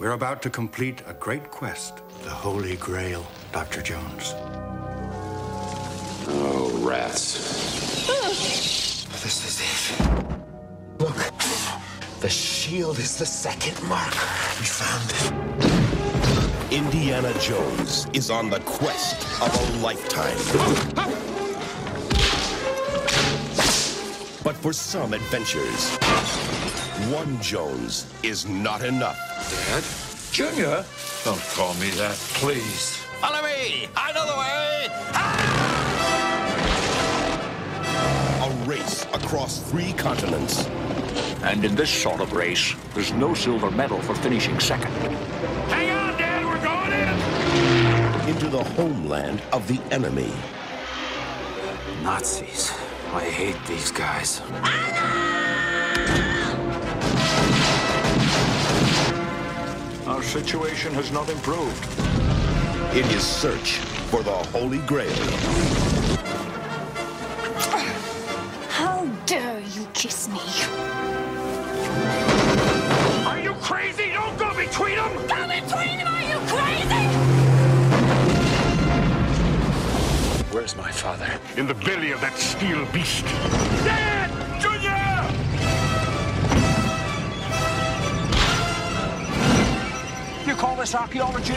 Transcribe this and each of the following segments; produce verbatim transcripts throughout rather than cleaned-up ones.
We're about to complete a great quest. The Holy Grail, Doctor Jones. Oh, rats. This is it. Look. The shield is the second marker. We found it. Indiana Jones is on the quest of a lifetime. But for some adventures, one Jones is not enough. Dad? Junior? Don't call me that, please. Follow me! I know the way! Ah! A race across three continents. And in this sort of race, there's no silver medal for finishing second. Hang on, Dad, we're going in! Into the homeland of the enemy. Nazis. I hate these guys. Our situation has not improved. In his search for the Holy Grail. How dare you kiss me? Are you crazy? Don't go between them! Go between them, are you crazy? Where's my father? In the belly of that steel beast. Dad! Junior! You call this archaeology?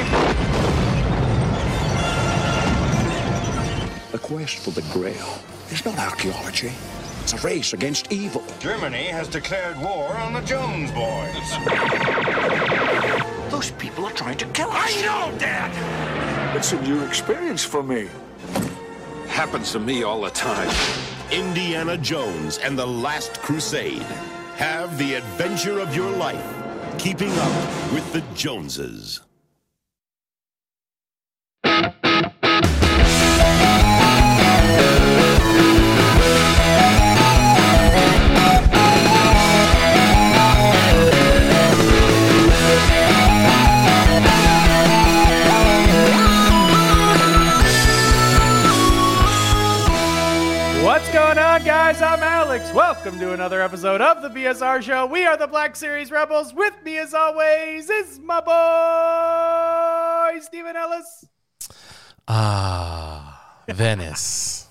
The quest for the Grail is not archaeology. It's a race against evil. Germany has declared war on the Jones boys. Those people are trying to kill us. I know, Dad! It's a new experience for me. Happens to me all the time. Indiana Jones and the Last Crusade. Have the adventure of your life. Keeping up with the Joneses. What's going on, guys? I'm Alex. Welcome to another episode of the B S R Show. We are the Black Series Rebels. With me, as always, is my boy, Stephen Ellis. Ah, Venice.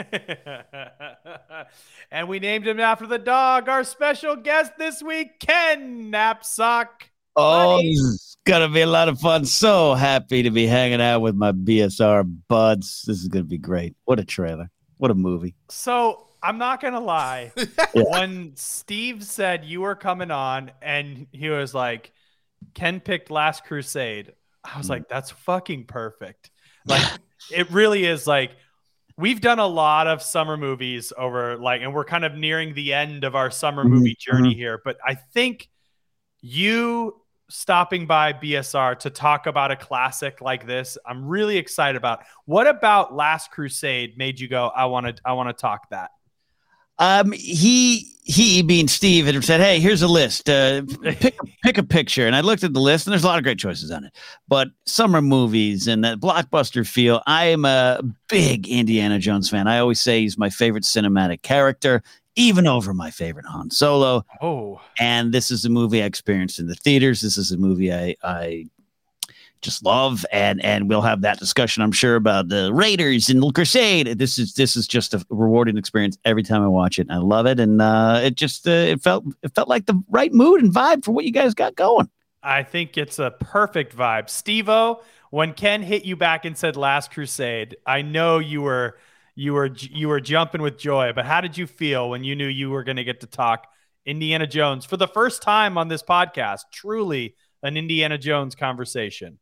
And we named him after the dog. Our special guest this week, Ken Knapsack. Oh, Buddy. this is gonna be a lot of fun. So happy to be hanging out with my B S R buds. This is gonna be great. What a trailer. What a movie. So I'm not going to lie. Yeah. When Steve said you were coming on and he was like, Ken picked Last Crusade, I was like, that's fucking perfect. Like, it really is. Like, we've done a lot of summer movies over, like, and we're kind of nearing the end of our summer movie Mm-hmm. journey here. But I think you stopping by B S R to talk about a classic like this, I'm really excited about. What about Last Crusade made you go, I want to, I want to talk that? Um, he he being Steve had said, "Hey, here's a list. Uh, pick pick a picture." And I looked at the list, and there's a lot of great choices on it. But summer movies and that blockbuster feel. I am a big Indiana Jones fan. I always say he's my favorite cinematic character, even over my favorite Han Solo. Oh, And this is a movie I experienced in the theaters. This is a movie I I just love, and and we'll have that discussion, I'm sure, about the Raiders and the Crusade. This is this is just a rewarding experience every time I watch it. And I love it, and uh, it just uh, it felt it felt like the right mood and vibe for what you guys got going. I think it's a perfect vibe. Steve-O, when Ken hit you back and said Last Crusade, I know you were you were you were jumping with joy, but how did you feel when you knew you were going to get to talk Indiana Jones for the first time on this podcast? Truly an Indiana Jones conversation.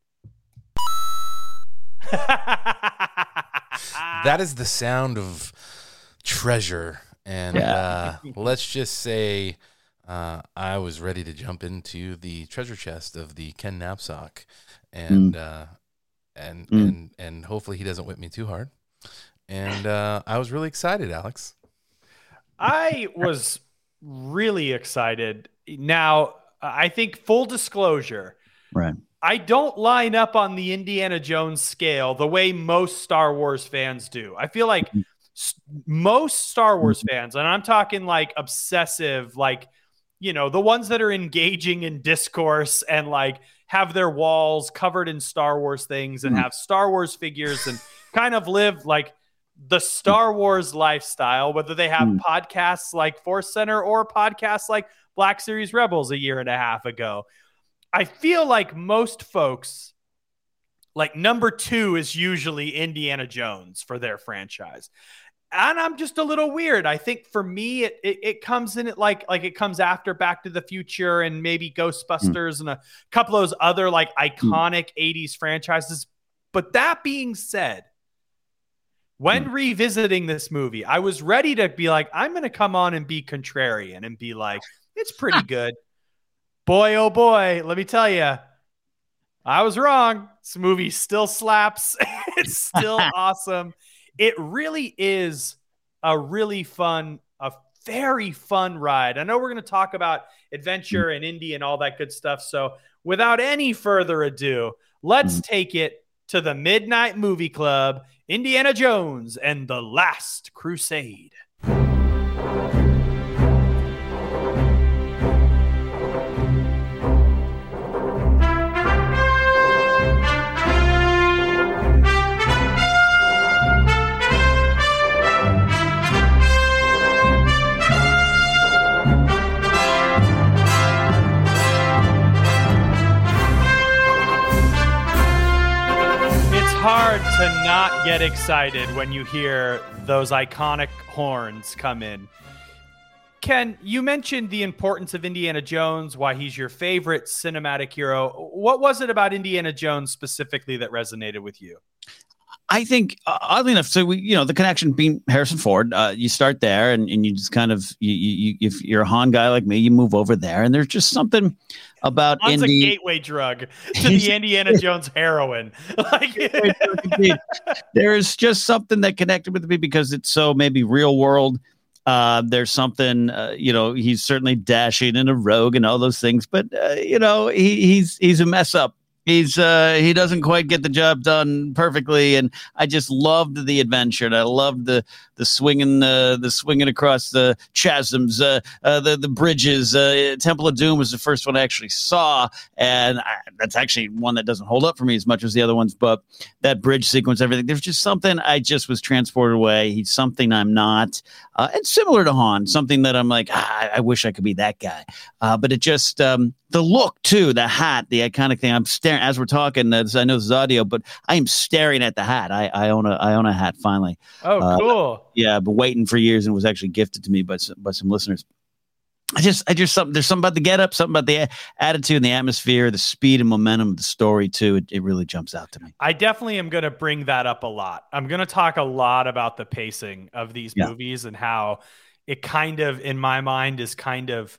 That is the sound of treasure. And Yeah. uh, let's just say uh, I was ready to jump into the treasure chest of the Ken Knapsack. And, uh, and, Mm. and, and hopefully he doesn't whip me too hard. And uh, I was really excited, Alex. I was really excited. Now, I think full disclosure, Right. I don't line up on the Indiana Jones scale the way most Star Wars fans do. I feel like s- most Star Wars fans, and I'm talking like obsessive, like you know, the ones that are engaging in discourse and like have their walls covered in Star Wars things and have Star Wars figures and kind of live like the Star Wars lifestyle, whether they have mm. podcasts like Force Center or podcasts like Black Series Rebels a year and a half ago. I feel like most folks, like number two is usually Indiana Jones for their franchise. And I'm just a little weird. I think for me, it it, it comes in it like like it comes after Back to the Future and maybe Ghostbusters mm. and a couple of those other like iconic mm. eighties franchises. But that being said, when mm. revisiting this movie, I was ready to be like, I'm going to come on and be contrarian and be like, it's pretty good. Boy, oh boy, let me tell you, I was wrong. This movie still slaps. It's still awesome. It really is a really fun, a very fun ride. I know we're going to talk about adventure and indie and all that good stuff. So without any further ado, let's take it to the Midnight Movie Club, Indiana Jones and the Last Crusade. Hard to not get excited when you hear those iconic horns come in. Ken, you mentioned the importance of Indiana Jones, why he's your favorite cinematic hero. What was it about Indiana Jones specifically that resonated with you? I think, uh, oddly enough, so we, you know, the connection being Harrison Ford, uh, you start there and, and you just kind of, you, you, if you're a Han guy like me, you move over there. And there's just something about Han's Indy. a gateway drug to the Indiana Jones heroin. Like, there's just something that connected with me because it's so maybe real world. Uh, there's something, uh, you know, he's certainly dashing and a rogue and all those things, but, uh, you know, he, he's, he's a mess up. He's uh, he doesn't quite get the job done perfectly, and I just loved the adventure, and I loved the the swinging uh, the swinging across the chasms, uh, uh, the the bridges. Uh, Temple of Doom was the first one I actually saw, and I, that's actually one that doesn't hold up for me as much as the other ones. But that bridge sequence, everything, there's just something I just was transported away. He's something I'm not, uh, and similar to Han, something that I'm like, ah, I wish I could be that guy. Uh, but it just um, the look too, the hat, the iconic thing. I'm staring as we're talking. Uh, I know this is audio, but I am staring at the hat. I, I own a I own a hat finally. Oh, uh, cool. Yeah, but waiting for years, and it was actually gifted to me by some, by some listeners. I just I just something. There's something about the getup, something about the attitude and the atmosphere, the speed and momentum of the story too. It, it really jumps out to me. I definitely am going to bring that up a lot. I'm going to talk a lot about the pacing of these yeah. movies and how it kind of, in my mind, is kind of.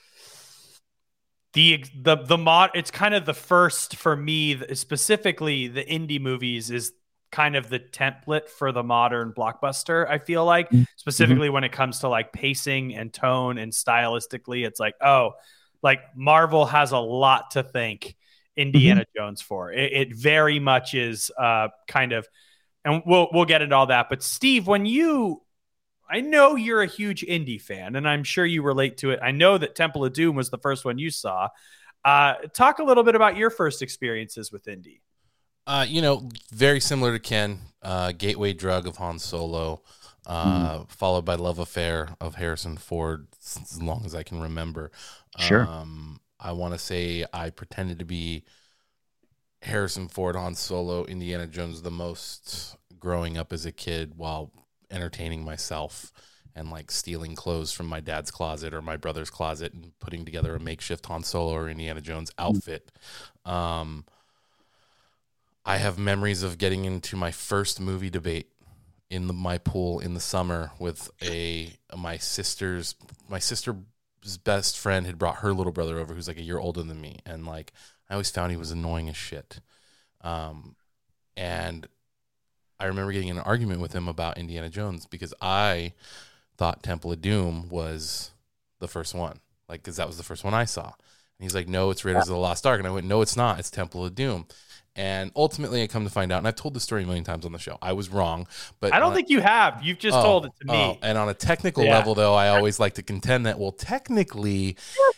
The the the mod it's kind of the first for me, specifically the indie movies is kind of the template for the modern blockbuster. I feel like mm-hmm. specifically when it comes to like pacing and tone and stylistically, it's like, oh, like Marvel has a lot to thank Indiana mm-hmm. Jones for. It, it very much is uh, kind of, and we'll we'll get into all that. But Steve, when you I know you're a huge indie fan, and I'm sure you relate to it. I know that Temple of Doom was the first one you saw. Uh, talk a little bit about your first experiences with indie. Uh, you know, very similar to Ken, uh, gateway drug of Han Solo, uh, mm. followed by love affair of Harrison Ford, as long as I can remember. Sure. Um, I want to say I pretended to be Harrison Ford, Han Solo, Indiana Jones the most growing up as a kid while entertaining myself and like stealing clothes from my dad's closet or my brother's closet and putting together a makeshift Han Solo or Indiana Jones outfit. Um, I have memories of getting into my first movie debate in the, my pool in the summer with a my sister's my sister's best friend had brought her little brother over who's like a year older than me, and like I always found he was annoying as shit. Um, and I remember getting in an argument with him about Indiana Jones because I thought Temple of Doom was the first one, like, because that was the first one I saw. And he's like, no, it's Raiders of the Lost Ark. And I went, no, it's not. It's Temple of Doom. And ultimately, I come to find out, and I've told the story a million times on the show, I was wrong. But I don't think a, you have. You've just oh, told it to me. Oh, and on a technical yeah. level, though, I always like to contend that, well, technically,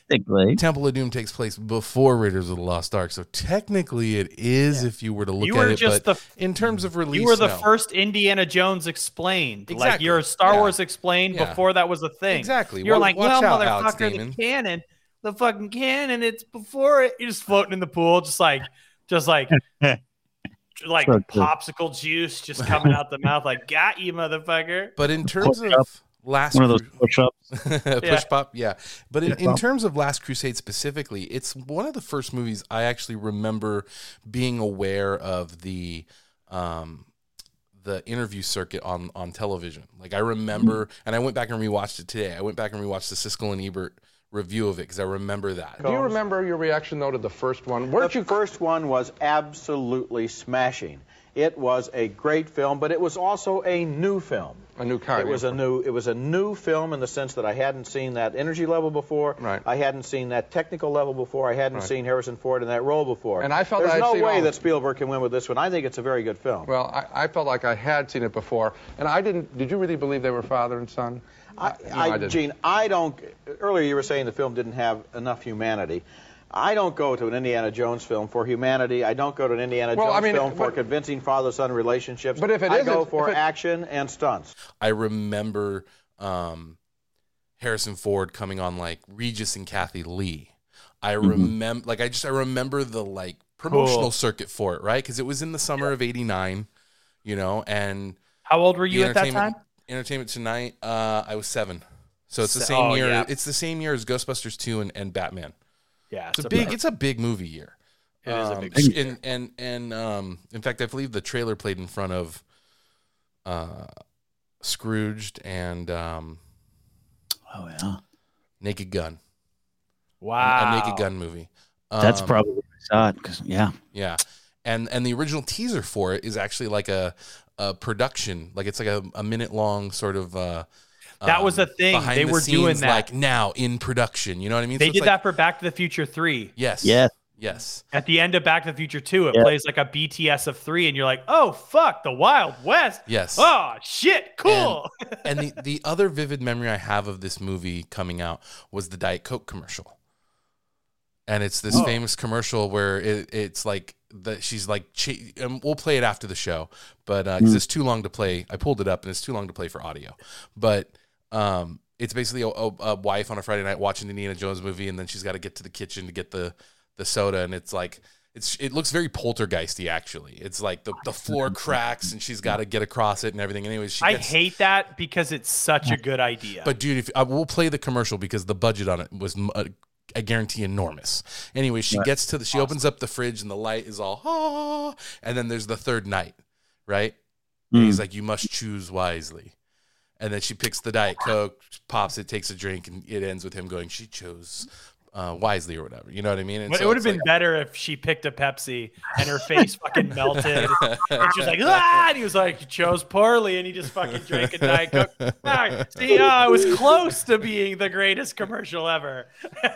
technically, Temple of Doom takes place before Raiders of the Lost Ark, so technically it is Yeah. if you were to look You at were it. just But the- in terms of release, You were the no. first Indiana Jones explained. Like Exactly. your Star Yeah. Wars explained Yeah. before that was a thing. Exactly. You're Wa- like, watch well, out, Alex motherfucker, Damon. the canon, the fucking canon, it's before it. You're just floating in the pool, just like, just like, like So cool. popsicle juice just coming out the mouth. Like, got you, motherfucker. But in terms Push up. of Last one of those Cru- push-ups. push Yeah. pop, yeah. But in, Push in pop. terms of Last Crusade specifically, it's one of the first movies I actually remember being aware of the um, the interview circuit on on television. Like I remember, and I went back and rewatched it today. I went back and rewatched the Siskel and Ebert review of it because I remember that. Do you remember your reaction, though, to the first one? Weren't The you first one was absolutely smashing. It was a great film, but it was also a new film. a new kind? It was a new it was a new film in the sense that I hadn't seen that energy level before. Right. I hadn't seen that technical level before. I hadn't Right. seen Harrison Ford in that role before. And I felt There's I had no seen way all- that Spielberg can win with this one. I think it's a very good film. Well, I, I felt like I had seen it before, and I didn't. Did you really believe they were father and son? I, no, I, I didn't. Gene, I don't. Earlier, you were saying the film didn't have enough humanity. I don't go to an Indiana Jones film for humanity. I don't go to an Indiana Well, Jones I mean, film for but- convincing father-son relationships. But if it I isn't- go for if it- action and stunts. I remember um, Harrison Ford coming on like Regis and Kathy Lee. I remember, like, I just I remember the like promotional Cool. circuit for it, right? Because it was in the summer of eighty-nine, you know, and How old were the you at that Entertainment- time? Entertainment Tonight, uh, I was seven, so it's the Se- same oh, year. yeah. It's the same year as Ghostbusters two and, and Batman. Yeah, It's a big, it's a big movie year. It is a Um, big movie. and and and um, in fact, I believe the trailer played in front of uh, Scrooged and um, Oh yeah, Naked Gun. Wow. A Naked Gun movie. that's Um, probably where I saw it. Cause yeah, Yeah, and and the original teaser for it is actually like a, a production, like it's like a, a minute long sort of. Uh, That was um, a thing. behind They the were doing scenes, that. like now in production. You know what I mean? They So it's did like- that for Back to the Future three. Yes. Yes. Yes. At the end of Back to the Future two, it Yeah. plays like a B T S of three, and you're like, oh, fuck, the Wild West. Yes. Oh, shit, cool. And the the other vivid memory I have of this movie coming out was the Diet Coke commercial. And it's this Oh. famous commercial where it, it's like that she's like, ch- and we'll play it after the show, but because Mm. it's too long to play, I pulled it up and it's too long to play for audio. But um, it's basically a, a, a wife on a Friday night watching the Indiana Jones movie, and then she's got to get to the kitchen to get the the soda, and it's like it's it looks very poltergeisty. Actually, it's like the, the floor cracks and she's got to get across it and everything. Anyways, she I gets, hate that because it's such a good idea. but dude, if uh, we'll play the commercial because the budget on it was, uh, I guarantee, enormous. Anyway, she Right. gets to the, she opens up the fridge and the light is all, ah, and then there's the third night, right? And Mm. he's like, you must choose wisely. And then she picks the Diet Coke, pops it, takes a drink, and it ends with him going, she chose uh, wisely or whatever. You know what I mean? And But so it would it's have been like- better if she picked a Pepsi and her face fucking melted. And she was like, ah! And he was like, you chose poorly. And he just fucking drank a Diet Coke. Ah, see, oh, I was close to being the greatest commercial ever.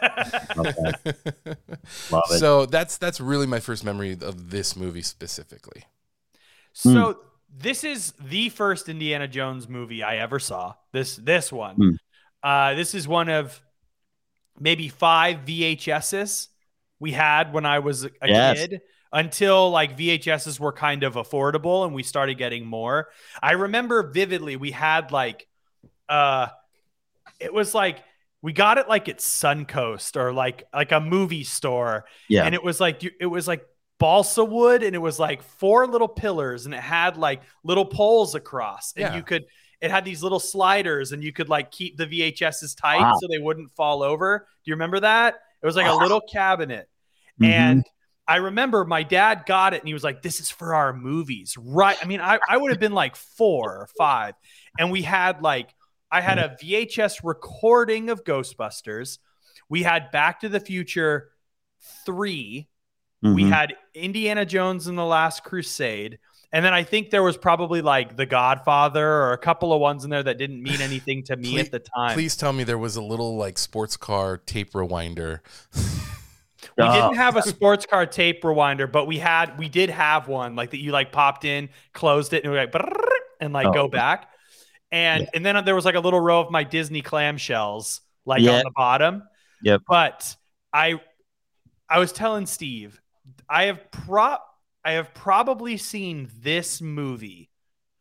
Love it. So that's that's really my first memory of this movie specifically. So this is the first Indiana Jones movie I ever saw. This this one. Hmm. Uh, this is one of maybe five V H S's we had when I was a Yes. kid, until like V H S's were kind of affordable and we started getting more. I remember vividly we had like uh it was like we got it like at Suncoast or like like a movie store. Yeah. And it was like you- it was like balsa wood, and it was like four little pillars, and it had like little poles across, and Yeah. you could it had these little sliders, and you could like keep the V H S's tight Wow. so they wouldn't fall over. Do you remember that? It was like a Wow. little cabinet. Mhm. And I remember my dad got it and he was like, this is for our movies. Right. I mean, I, I would have been like four or five. And we had like, I had a V H S recording of Ghostbusters. We had Back to the Future three. We Mhm. had Indiana Jones and the Last Crusade. And then I think there was probably like The Godfather or a couple of ones in there that didn't mean anything to me Please- at the time. Please tell me there was a little like sports car tape rewinder. We Oh. didn't have a sports car tape rewinder, but we had we did have one like that you like popped in, closed it, and we like brrrr, and like Oh. go back. And and then there was like a little row of my Disney clamshells like Yeah. on the bottom. Yep. But I I was telling Steve, I have pro I have probably seen this movie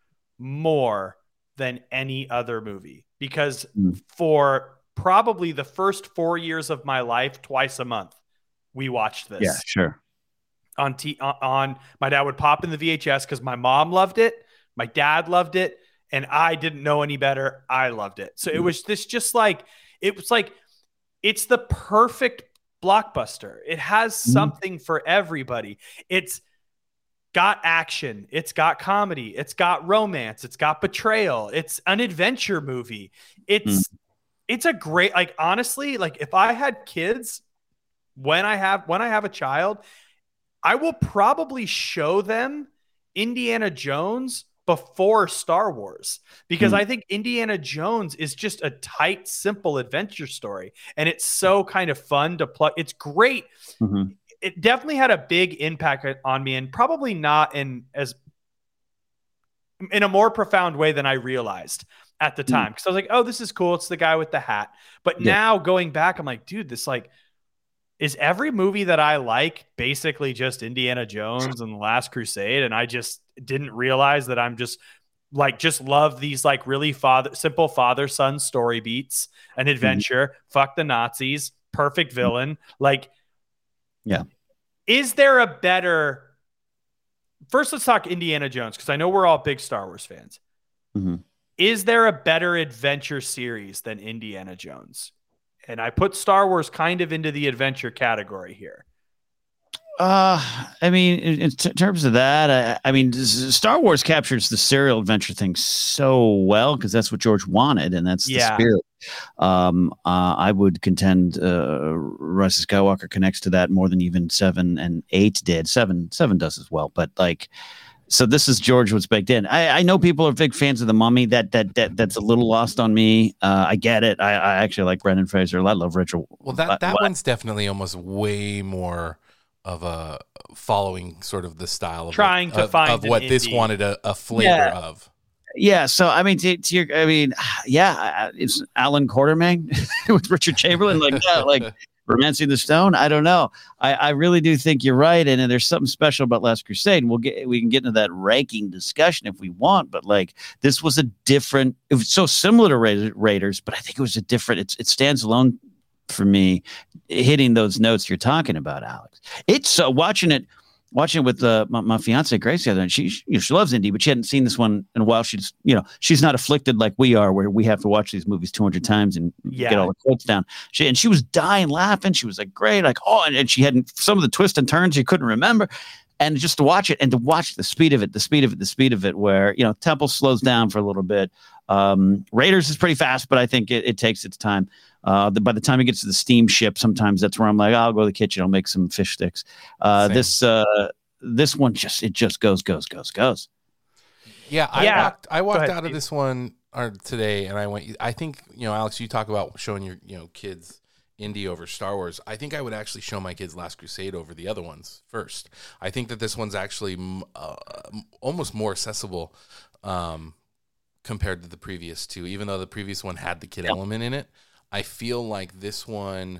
more than any other movie because Mm. for probably the first four years of my life, twice a month, we watched this. Yeah, sure. On T on, on my dad would pop in the V H S because my mom loved it, my dad loved it, and I didn't know any better. I loved it. So it was this just like it was like it's the perfect blockbuster. It has something for everybody. It's got action, it's got comedy, it's got romance, it's got betrayal, it's an adventure movie. It's it's a great, like, honestly, like if I had kids when I have when I have a child, I will probably show them Indiana Jones before Star Wars because Mm. I think Indiana Jones is just a tight, simple adventure story. And it's so kind of fun to plug. It's great. Mhm. It definitely had a big impact on me, and probably not in as in a more profound way than I realized at the time. Cause I was like, oh, this is cool. It's the guy with the hat. But Yeah. now going back, I'm like, dude, this like, is every movie that I like basically just Indiana Jones and the Last Crusade? And I just didn't realize that I'm just like, just love these like really father, simple father son story beats, an adventure, fuck the Nazis, perfect villain. Like, Yeah. is there a better, first let's talk Indiana Jones. Cause I know we're all big Star Wars fans. Mhm. Is there a better adventure series than Indiana Jones? And I put Star Wars kind of into the adventure category here. Uh, I mean, in, in t- terms of that, I, I mean, s- Star Wars captures the serial adventure thing so well because that's what George wanted, and that's Yeah. the spirit. Um, uh, I would contend uh, Rise of Skywalker connects to that more than even seven and eight did. Seven, seven does as well, but like, so this is George what's baked in. I, I know people are big fans of the Mummy. That that that that's a little lost on me. Uh, I get it. I, I actually like Brendan Fraser. I love Richard. Well, that but- that but- one's definitely almost way more of a following sort of the style of Trying to of, find of an what this indie. wanted a, a flavor Yeah. of. Yeah, so I mean, to, to your, I mean, yeah, it's Alan Quartermain with Richard Chamberlain, like, yeah, like Romancing the Stone. I don't know. I, I really do think you're right, and, and there's something special about Last Crusade. We'll get, we can get into that ranking discussion if we want, but like, this was a different. It was so similar to Ra- Raiders, but I think it was a different. It's it stands alone for me, hitting those notes you're talking about, Alex. It's so uh, watching it. Watching it with uh, my, my fiance Grace the other night, she she, you know, she loves Indy, but she hadn't seen this one in a while. She's you know she's not afflicted like we are, where we have to watch these movies two hundred times and Yeah. get all the quotes down. She and she was dying laughing. She was like, "Great!" Like, oh, and, and she hadn't some of the twists and turns she couldn't remember, and just to watch it and to watch the speed of it, the speed of it, the speed of it, where you know Temple slows down for a little bit. Um, Raiders is pretty fast, but I think it, it takes its time. Uh, the, by the time it gets to the steamship, sometimes that's where I'm like, I'll go to the kitchen, I'll make some fish sticks. Uh, Same. this uh, this one just it just goes goes goes goes. Yeah, I Yeah. walked. I walked ahead, out of Steve. this one or today, and I went. I think you know, Alex. You talk about showing your you know kids Indy over Star Wars. I think I would actually show my kids Last Crusade over the other ones first. I think that this one's actually mm, uh, almost more accessible um, compared to the previous two. Even though the previous one had the kid element in it, I feel like this one,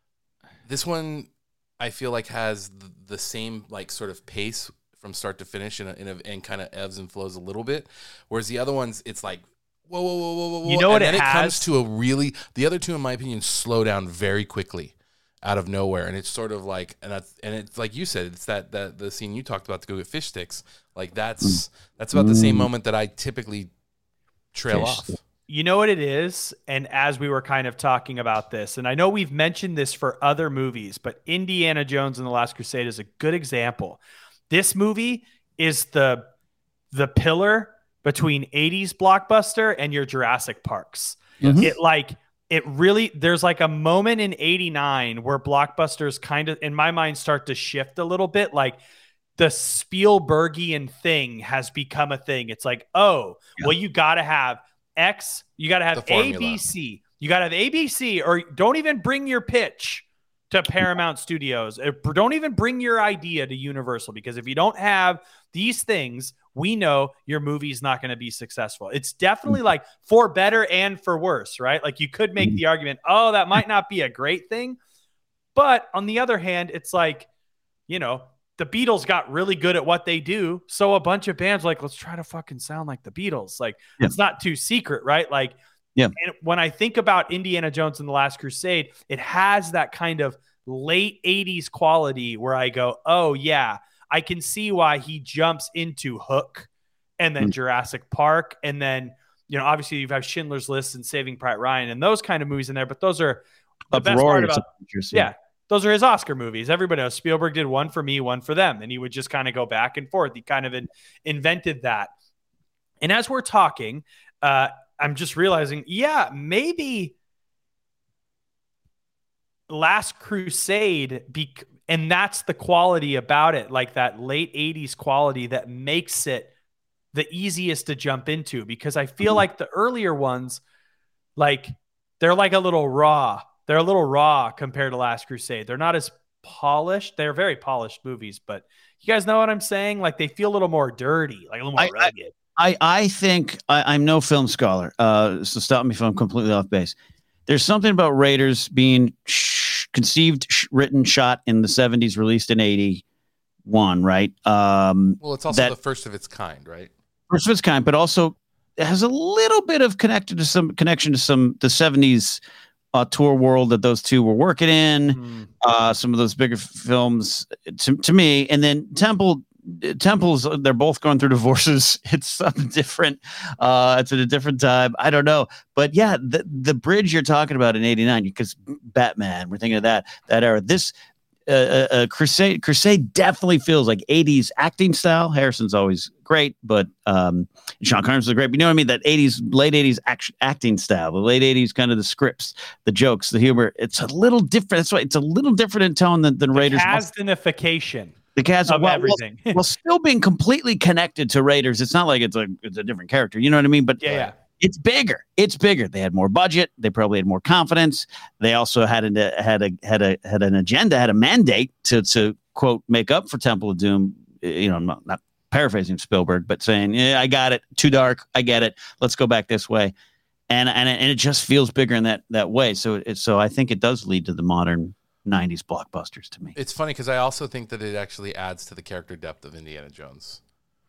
this one, I feel like has the, the same like sort of pace from start to finish and and, and kind of ebbs and flows a little bit. Whereas the other ones, it's like whoa, whoa, whoa, whoa, whoa. You know what and then it it comes has? to a really, the other two, in my opinion, slow down very quickly out of nowhere. And it's sort of like, and that's, and it's like you said, it's that, that the scene you talked about to go get fish sticks. Like that's, that's about the same moment that I typically trail Fish off. stick. You know what it is? And as we were kind of talking about this, and I know we've mentioned this for other movies, but Indiana Jones and the Last Crusade is a good example. This movie is the the pillar between eighties blockbuster and your Jurassic Parks. Mhm. It like it really there's like a moment in eighty-nine where blockbusters kind of in my mind start to shift a little bit. Like the Spielbergian thing has become a thing. It's like, oh, well, you gotta have X, you gotta have The A formula. B C. You gotta have A B C, or don't even bring your pitch. to Paramount Studios. Don't even bring your idea to Universal, because if you don't have these things, we know your movie's not going to be successful. It's definitely like for better and for worse, right? Like you could make the argument, oh, that might not be a great thing. But on the other hand, it's like, you know, the Beatles got really good at what they do. So a bunch of bands like, let's try to fucking sound like the Beatles. Like yeah. It's not too secret, right? Like, yeah. And when I think about Indiana Jones and the Last Crusade, it has that kind of late eighties quality where I go, oh yeah, I can see why he jumps into Hook and then mm. Jurassic Park. And then, you know, obviously you have Schindler's List and Saving Private Ryan and those kind of movies in there, but those are the best part about, yeah, those are his Oscar movies. Everybody knows Spielberg did one for me, one for them. And he would just kind of go back and forth. He kind of in, invented that. And as we're talking, uh, I'm just realizing, yeah, maybe Last Crusade, be, and that's the quality about it, like that late eighties quality that makes it the easiest to jump into, because I feel mm-hmm. like the earlier ones, like they're like a little raw. They're a little raw compared to Last Crusade. They're not as polished. They're very polished movies, but you guys know what I'm saying? Like they feel a little more dirty, like a little more I, rugged. I, I, I think I, I'm no film scholar, uh, so stop me if I'm completely off base. There's something about Raiders being sh- conceived, sh- written, shot in the seventies, released in eighty-one, right? Um, well, it's also that, the first of its kind, right? First of its kind, but also it has a little bit of connected to some connection to some the seventies uh, tour world that those two were working in. Mm. Uh, some of those bigger f- films to, to me, and then Temple. Temples, they're both going through divorces. It's something different. Uh, it's at a different time. I don't know. But yeah, the, the bridge you're talking about in eighty-nine, because Batman, we're thinking of that, that era. This uh, uh, Crusade, Crusade definitely feels like eighties acting style. Harrison's always great, but um, Sean Connery's great. But you know what I mean? That eighties, late eighties act, acting style, the late eighties kind of the scripts, the jokes, the humor. It's a little different. That's why it's a little different in tone than, than the Raiders. Casdenification. The cast of well, everything. Well, well, still being completely connected to Raiders. It's not like it's a it's a different character. You know what I mean? But yeah, yeah. It's bigger. It's bigger. They had more budget. They probably had more confidence. They also had an, had a had a had an agenda, had a mandate to to quote make up for Temple of Doom. You know, not, not paraphrasing Spielberg, but saying, "Yeah, I got it. Too dark. I get it. Let's go back this way." And and and it just feels bigger in that that way. So it so I think it does lead to the modern nineties blockbusters to me. It's funny because I also think that it actually adds to the character depth of Indiana Jones.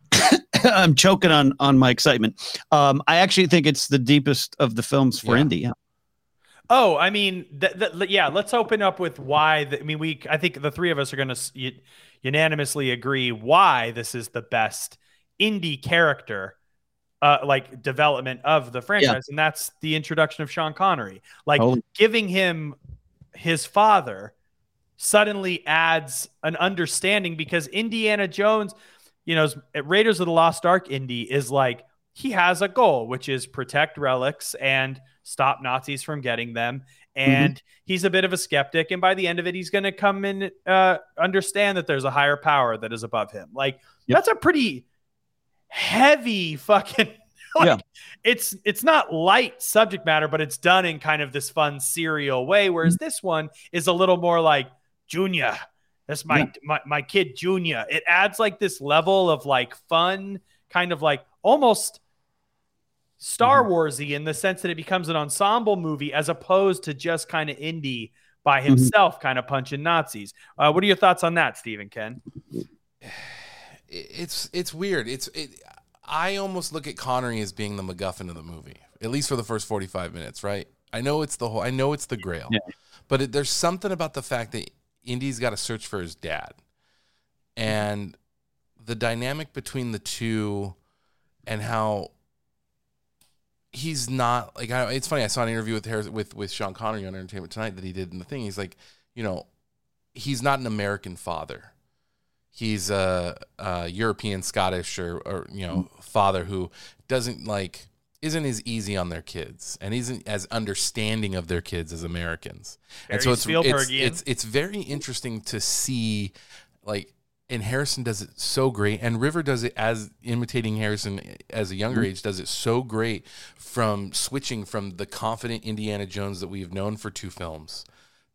I'm choking on on my excitement. Um, I actually think it's the deepest of the films for yeah. Indy. Yeah. Oh, I mean, th- th- yeah. Let's open up with why. The, I mean, we. I think the three of us are going to y- unanimously agree why this is the best Indy character, uh, like development of the franchise, yeah. and that's the introduction of Sean Connery. Like oh. giving him his father suddenly adds an understanding, because Indiana Jones, you know, Raiders of the Lost Ark Indy is like, he has a goal, which is protect relics and stop Nazis from getting them. And mm-hmm. he's a bit of a skeptic. And by the end of it, he's going to come and uh, understand that there's a higher power that is above him. Like yep. that's a pretty heavy fucking, like, yeah. it's, it's not light subject matter, but it's done in kind of this fun serial way. Whereas mm-hmm. this one is a little more like, Junior, that's my, yeah. my, my kid, Junior. It adds like this level of like fun, kind of like almost Star mm-hmm. Warsy in the sense that it becomes an ensemble movie as opposed to just kind of Indy by himself, mm-hmm. kind of punching Nazis. Uh, what are your thoughts on that, Stephen Ken? It's it's weird. It's it, I almost look at Connery as being the MacGuffin of the movie, at least for the first forty-five minutes, right? I know it's the whole, I know it's the Grail, yeah. but it, there's something about the fact that Indy's got to search for his dad, and the dynamic between the two, and how he's not like. I, it's funny. I saw an interview with Harris, with with Sean Connery on Entertainment Tonight that he did in the thing. He's like, you know, he's not an American father. He's a, a European, Scottish, or, or you know, father who doesn't like isn't as easy on their kids and isn't as understanding of their kids as Americans. Very and so it's it's, it's it's very interesting to see, like, and Harrison does it so great, and River does it as imitating Harrison as a younger mm-hmm. age does it so great, from switching from the confident Indiana Jones that we've known for two films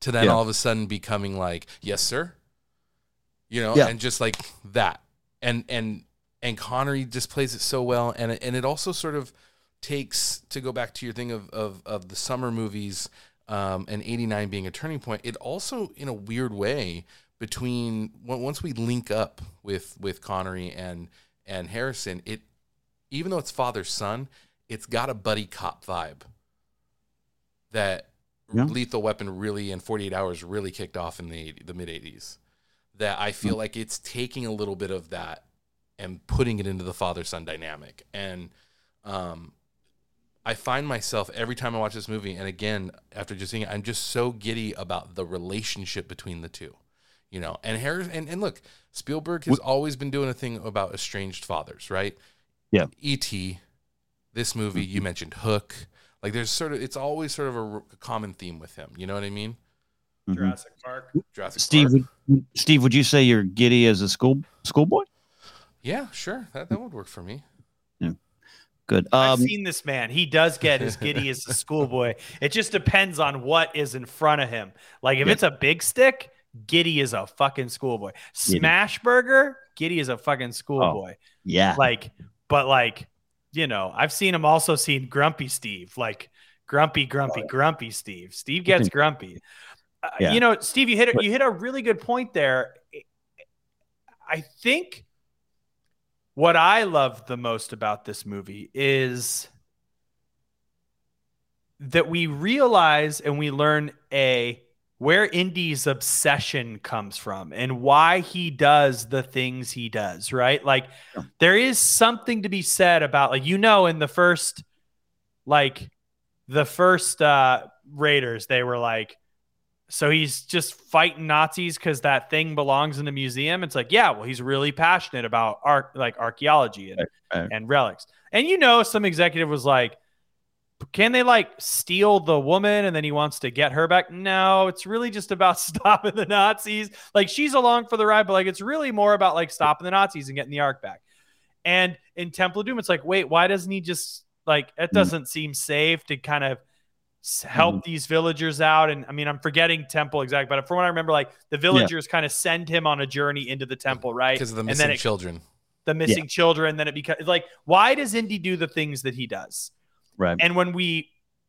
to then Yeah. all of a sudden becoming like, yes, sir. You know, Yeah. and just like that. And, and, and Connery just plays it so well. And, it- and it also sort of takes, to go back to your thing of, of, of the summer movies, um, and eighty-nine being a turning point. It also, in a weird way, between once we link up with, with Connery and, and Harrison, it, even though it's father son, it's got a buddy cop vibe that Yeah. Lethal Weapon really and forty-eight hours really kicked off in the the mid eighties. That I feel like it's taking a little bit of that and putting it into the father son dynamic. And um, I find myself every time I watch this movie, and again after just seeing it, I'm just so giddy about the relationship between the two. You know, and Harris and, and look, Spielberg has always been doing a thing about estranged fathers, right? Yeah. E T, this movie, you mentioned Hook. Like there's sort of, it's always sort of a, a common theme with him. You know what I mean? Jurassic Park. Jurassic Steve, Park. would, Steve, would you say you're giddy as a school schoolboy? Yeah, sure. That, that would work for me. Good. I've Um, seen this man. He does get as giddy as a schoolboy. It just depends on what is in front of him. Like if Yeah. it's a big stick, giddy is a fucking schoolboy. Giddy. Smash burger, giddy is a fucking schoolboy. yeah. Like, but like, you know, I've seen him also seen Grumpy Steve, like grumpy, grumpy, grumpy Steve. Steve gets grumpy. Uh, Yeah. You know, Steve, you hit it. But- You hit a really good point there. I think what I love the most about this movie is that we realize and we learn a where Indy's obsession comes from and why he does the things he does, right? Like Yeah. there is something to be said about, like, you know, in the first, like the first uh, Raiders, they were like, so he's just fighting Nazis because that thing belongs in the museum. It's like, yeah, well, he's really passionate about art, like archaeology and, Right, right. and relics. And, you know, some executive was like, can they like steal the woman and then he wants to get her back? No, it's really just about stopping the Nazis. Like she's along for the ride, but like it's really more about like stopping the Nazis and getting the Ark back. And in Temple of Doom, it's like, wait, why doesn't he just like, it doesn't seem safe to kind of s- help Mhm. these villagers out? And I mean, I'm forgetting Temple exact, but from what I remember, like the villagers kind of send him on a journey into the temple, right? Because of the And missing then it, children. the missing children. Then it becomes like, why does Indy do the things that he does? Right. And when we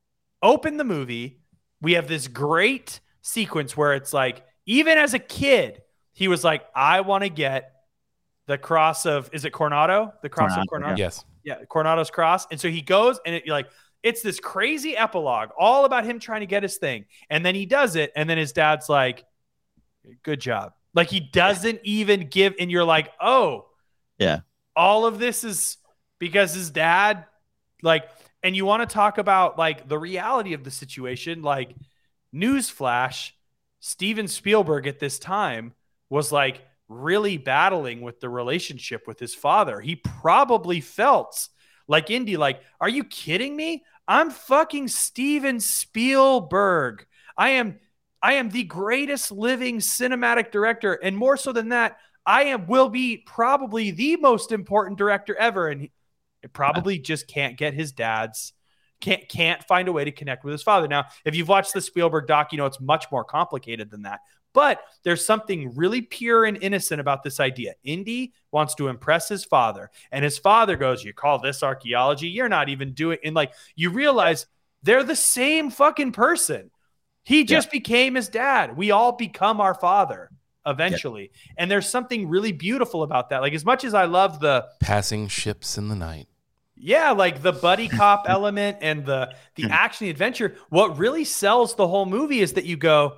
open the movie, we have this great sequence where it's like, even as a kid, he was like, I want to get the cross of, is it Coronado? The cross of Coronado, Coronado? Yes. Yeah, Coronado's cross. And so he goes and it, like, it's this crazy epilogue all about him trying to get his thing. And then he does it. And then his dad's like, good job. Like he doesn't even give, and you're like, oh, Yeah. all of this is because his dad, like, and you want to talk about like the reality of the situation, like newsflash, Steven Spielberg at this time was like really battling with the relationship with his father. He probably felt like Indy, like, are you kidding me? I'm fucking Steven Spielberg. I am, I am the greatest living cinematic director. And more so than that, I am, will be probably the most important director ever. And he, it probably just can't get his dad's, can't can't find a way to connect with his father. Now, if you've watched the Spielberg doc, you know it's much more complicated than that. But there's something really pure and innocent about this idea. Indy wants to impress his father, and his father goes, "You call this archaeology? You're not even doing." And like you realize they're the same fucking person. He just yeah. became his dad. We all become our father eventually, yeah. and there's something really beautiful about that. Like as much as I love the passing ships in the night. Yeah, like the buddy cop element and the the action, the adventure. What really sells the whole movie is that you go,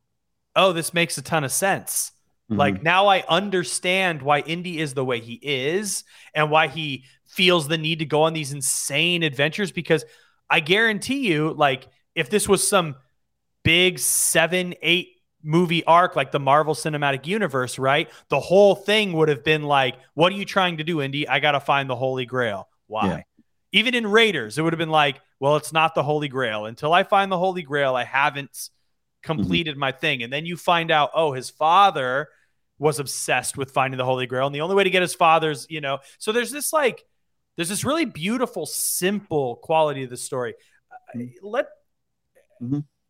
oh, this makes a ton of sense. Mm-hmm. Like now I understand why Indy is the way he is and why he feels the need to go on these insane adventures. Because I guarantee you, like if this was some big seven, eight movie arc like the Marvel Cinematic Universe, right? The whole thing would have been like, what are you trying to do, Indy? I got to find the Holy Grail. Why? Yeah. Even in Raiders, it would have been like, well, it's not the Holy Grail. Until I find the Holy Grail, I haven't completed mm-hmm. my thing. And then you find out, oh, his father was obsessed with finding the Holy Grail. And the only way to get his father's, you know, so there's this like, there's this really beautiful, simple quality of the story. Mm-hmm. Let, mm-hmm.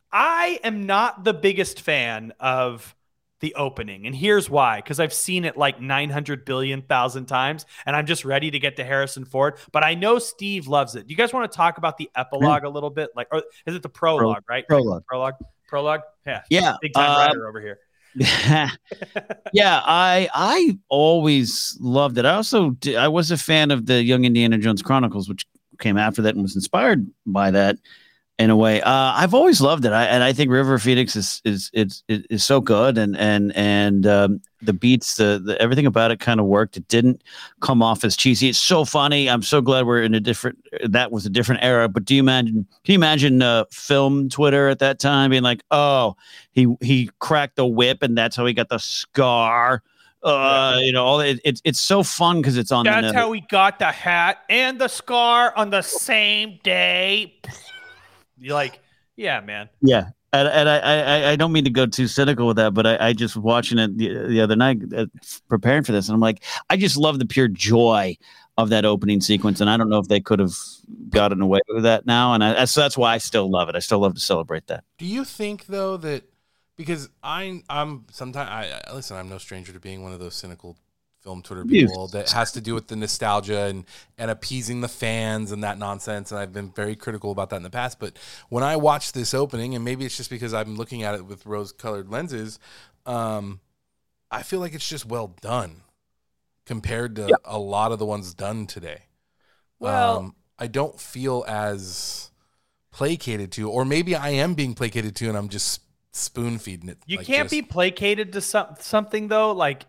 I am not the biggest fan of the opening, and here's why, because I've seen it like nine hundred billion thousand times, and I'm just ready to get to Harrison Ford, but I know Steve loves it. Do you guys want to talk about the epilogue a little bit? Like, or is it the prologue, right? Prologue. Prologue. Prologue. Yeah. Yeah. Big time uh, writer over here. yeah, I I always loved it. I also did, I was a fan of the Young Indiana Jones Chronicles, which came after that and was inspired by that in a way. Uh, I've always loved it, I, and I think River Phoenix is is is is, is so good, and and and um, the beats, the, the everything about it kind of worked. It didn't come off as cheesy. It's so funny. I'm so glad we're in a different. That was a different era. But do you imagine? Can you imagine uh, film Twitter at that time being like, oh, he he cracked the whip, and that's how he got the scar. Uh, yeah. You know, all it, it, it's so fun because it's on. That's the how we got the hat and the scar on the same day. You're like, yeah, man. Yeah. And, and I, I, I don't mean to go too cynical with that, but I, I just watching it the, the other night, uh, preparing for this, and I'm like, I just love the pure joy of that opening sequence. And I don't know if they could have gotten away with that now. And I, so that's why I still love it. I still love to celebrate that. Do you think, though, that because I, I'm sometimes, I, I listen, I'm no stranger to being one of those cynical film Twitter people that has to do with the nostalgia and, and appeasing the fans and that nonsense. And I've been very critical about that in the past. But when I watch this opening, and maybe it's just because I'm looking at it with rose-colored lenses, um, I feel like it's just well done compared to yep. a lot of the ones done today. Well, um, I don't feel as placated to, or maybe I am being placated to, and I'm just spoon feeding it. You like can't just, be placated to some, something though. Like,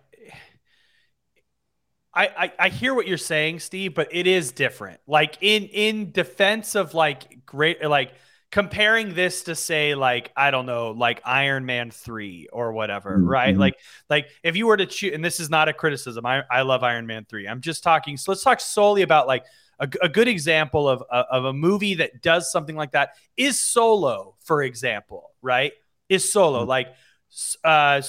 I, I, I hear what you're saying, Steve, but it is different. Like in, in defense of like great, like comparing this to say, like, I don't know, like Iron Man three or whatever, mm-hmm. right? Like, like if you were to choose, and this is not a criticism. I, I love Iron Man three. I'm just talking. So let's talk solely about like a, a good example of, of a movie that does something like that is Solo, for example, right? Is Solo mm-hmm. like, uh,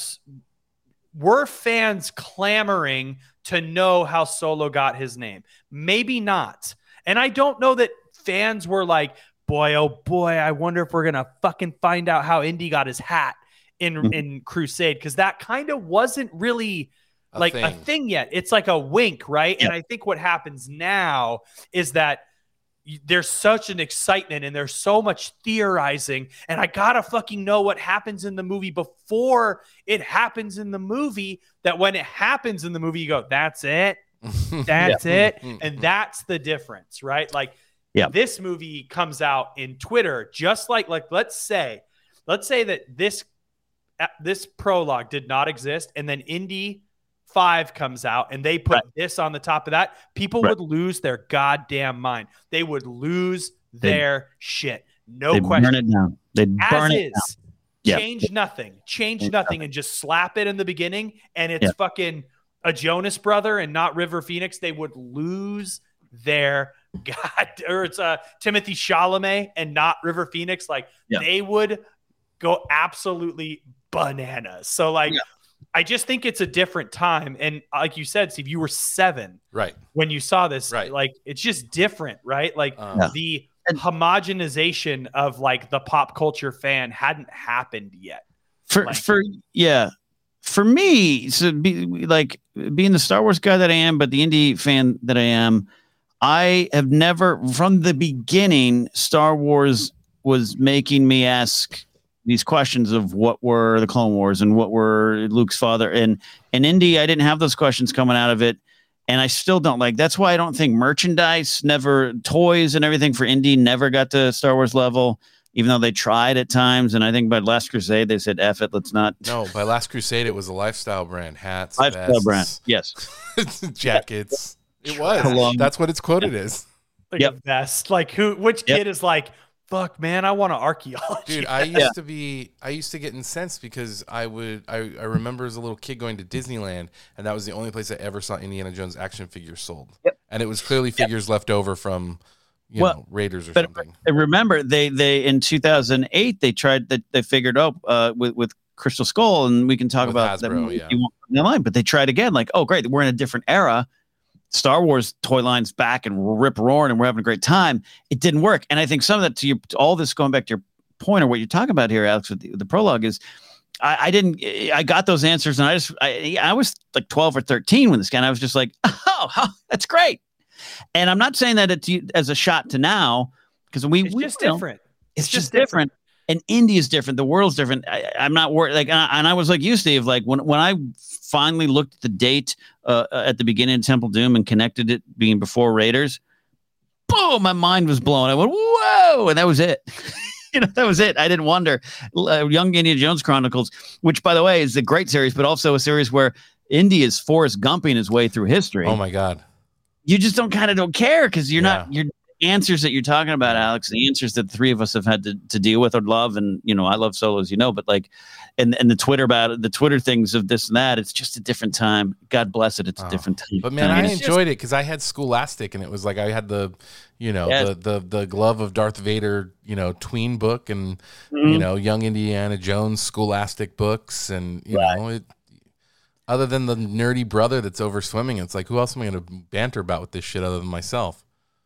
were fans clamoring to know how Solo got his name? Maybe not. And I don't know that fans were like, boy, oh boy, I wonder if we're going to fucking find out how Indy got his hat in, mm-hmm. in Crusade. Because that kind of wasn't really a like thing. a thing yet. It's like a wink, right? Yeah. And I think what happens now is that there's such an excitement and there's so much theorizing, and I gotta fucking know what happens in the movie before it happens in the movie, that when it happens in the movie, you go, that's it. That's yeah. it. And that's the difference, right? Like yeah. this movie comes out in Twitter, just like, like, let's say, let's say that this, this prologue did not exist. And then Indy five comes out and they put right. this on the top of that, people right. would lose their goddamn mind. They would lose they'd, their shit. No they'd question. Burn it down. They'd As burn is, it down. Change yeah. nothing. Change Change nothing nothing. and just slap it in the beginning, and it's yeah. fucking a Jonas brother and not River Phoenix. They would lose their god, or it's uh, Timothy Chalamet and not River Phoenix. Like yeah. they would go absolutely bananas. So like. Yeah. I just think it's a different time. And like you said, Steve, you were seven right when you saw this. Right. Like, it's just different, right? Like um, yeah. the homogenization of like the pop culture fan hadn't happened yet. For, like, for, yeah. For me, so be like being the Star Wars guy that I am, but the indie fan that I am, I have never, from the beginning, Star Wars was making me ask these questions of what were the Clone Wars and what were Luke's father, and and Indy, I didn't have those questions coming out of it, and I still don't like. That's why I don't think merchandise, never toys and everything for Indy never got to Star Wars level, even though they tried at times. And I think by Last Crusade they said, "F it, let's not." No, by Last Crusade it was a lifestyle brand, hats, lifestyle vests, brand, yes, jackets. It was. That's what it's quoted yep. as. Like yep. a vest. Like who? Which yep. kid is like? Fuck, man, I want an archaeology. Dude, I used yeah. to be, I used to get incensed because I would, I, I remember as a little kid going to Disneyland, and that was the only place I ever saw Indiana Jones action figures sold. Yep. And it was clearly figures yep. left over from, you well, know, Raiders or but something. Remember, they, they, in two thousand eight, they tried that, they figured out uh, with, with Crystal Skull, and we can talk with about Hasbro, that yeah. you want in line, but they tried again, like, oh, great, we're in a different era. Star Wars toy line's back and rip roaring and we're having a great time. It didn't work. And I think some of that to, your, to all this going back to your point, or what you're talking about here, Alex, with the, the prologue is, I, I didn't, I got those answers, and I just, I, I was like twelve or thirteen when this guy, and I was just like, oh, that's great. And I'm not saying that it's as a shot to now, because we, it's we just you know, different. It's, it's just, just different. different. And India's different. The world's different. I, I'm not worried. Like, and I, and I was like you, Steve. Like when when I finally looked at the date uh, at the beginning of Temple Doom and connected it being before Raiders, boom, my mind was blown. I went, whoa, and that was it. You know, that was it. I didn't wonder. Uh, Young Indiana Jones Chronicles, which, by the way, is a great series, but also a series where Indy is Forrest Gumping his way through history. Oh my God! You just don't kind of don't care because you're yeah. not you're. Answers that you're talking about, Alex, the answers that the three of us have had to, to deal with or love. And, you know, I love Solo, as you know, but like, and, and the Twitter about it, the Twitter things of this and that, it's just a different time. God bless it. It's oh. a different time. But man, I, mean, I enjoyed just, it because I had Scholastic, and it was like, I had the, you know, yeah. the, the, the glove of Darth Vader, you know, tween book and, mm-hmm. you know, Young Indiana Jones Scholastic books. And, you right. know, it, other than the nerdy brother that's over swimming, it's like, who else am I going to banter about with this shit other than myself?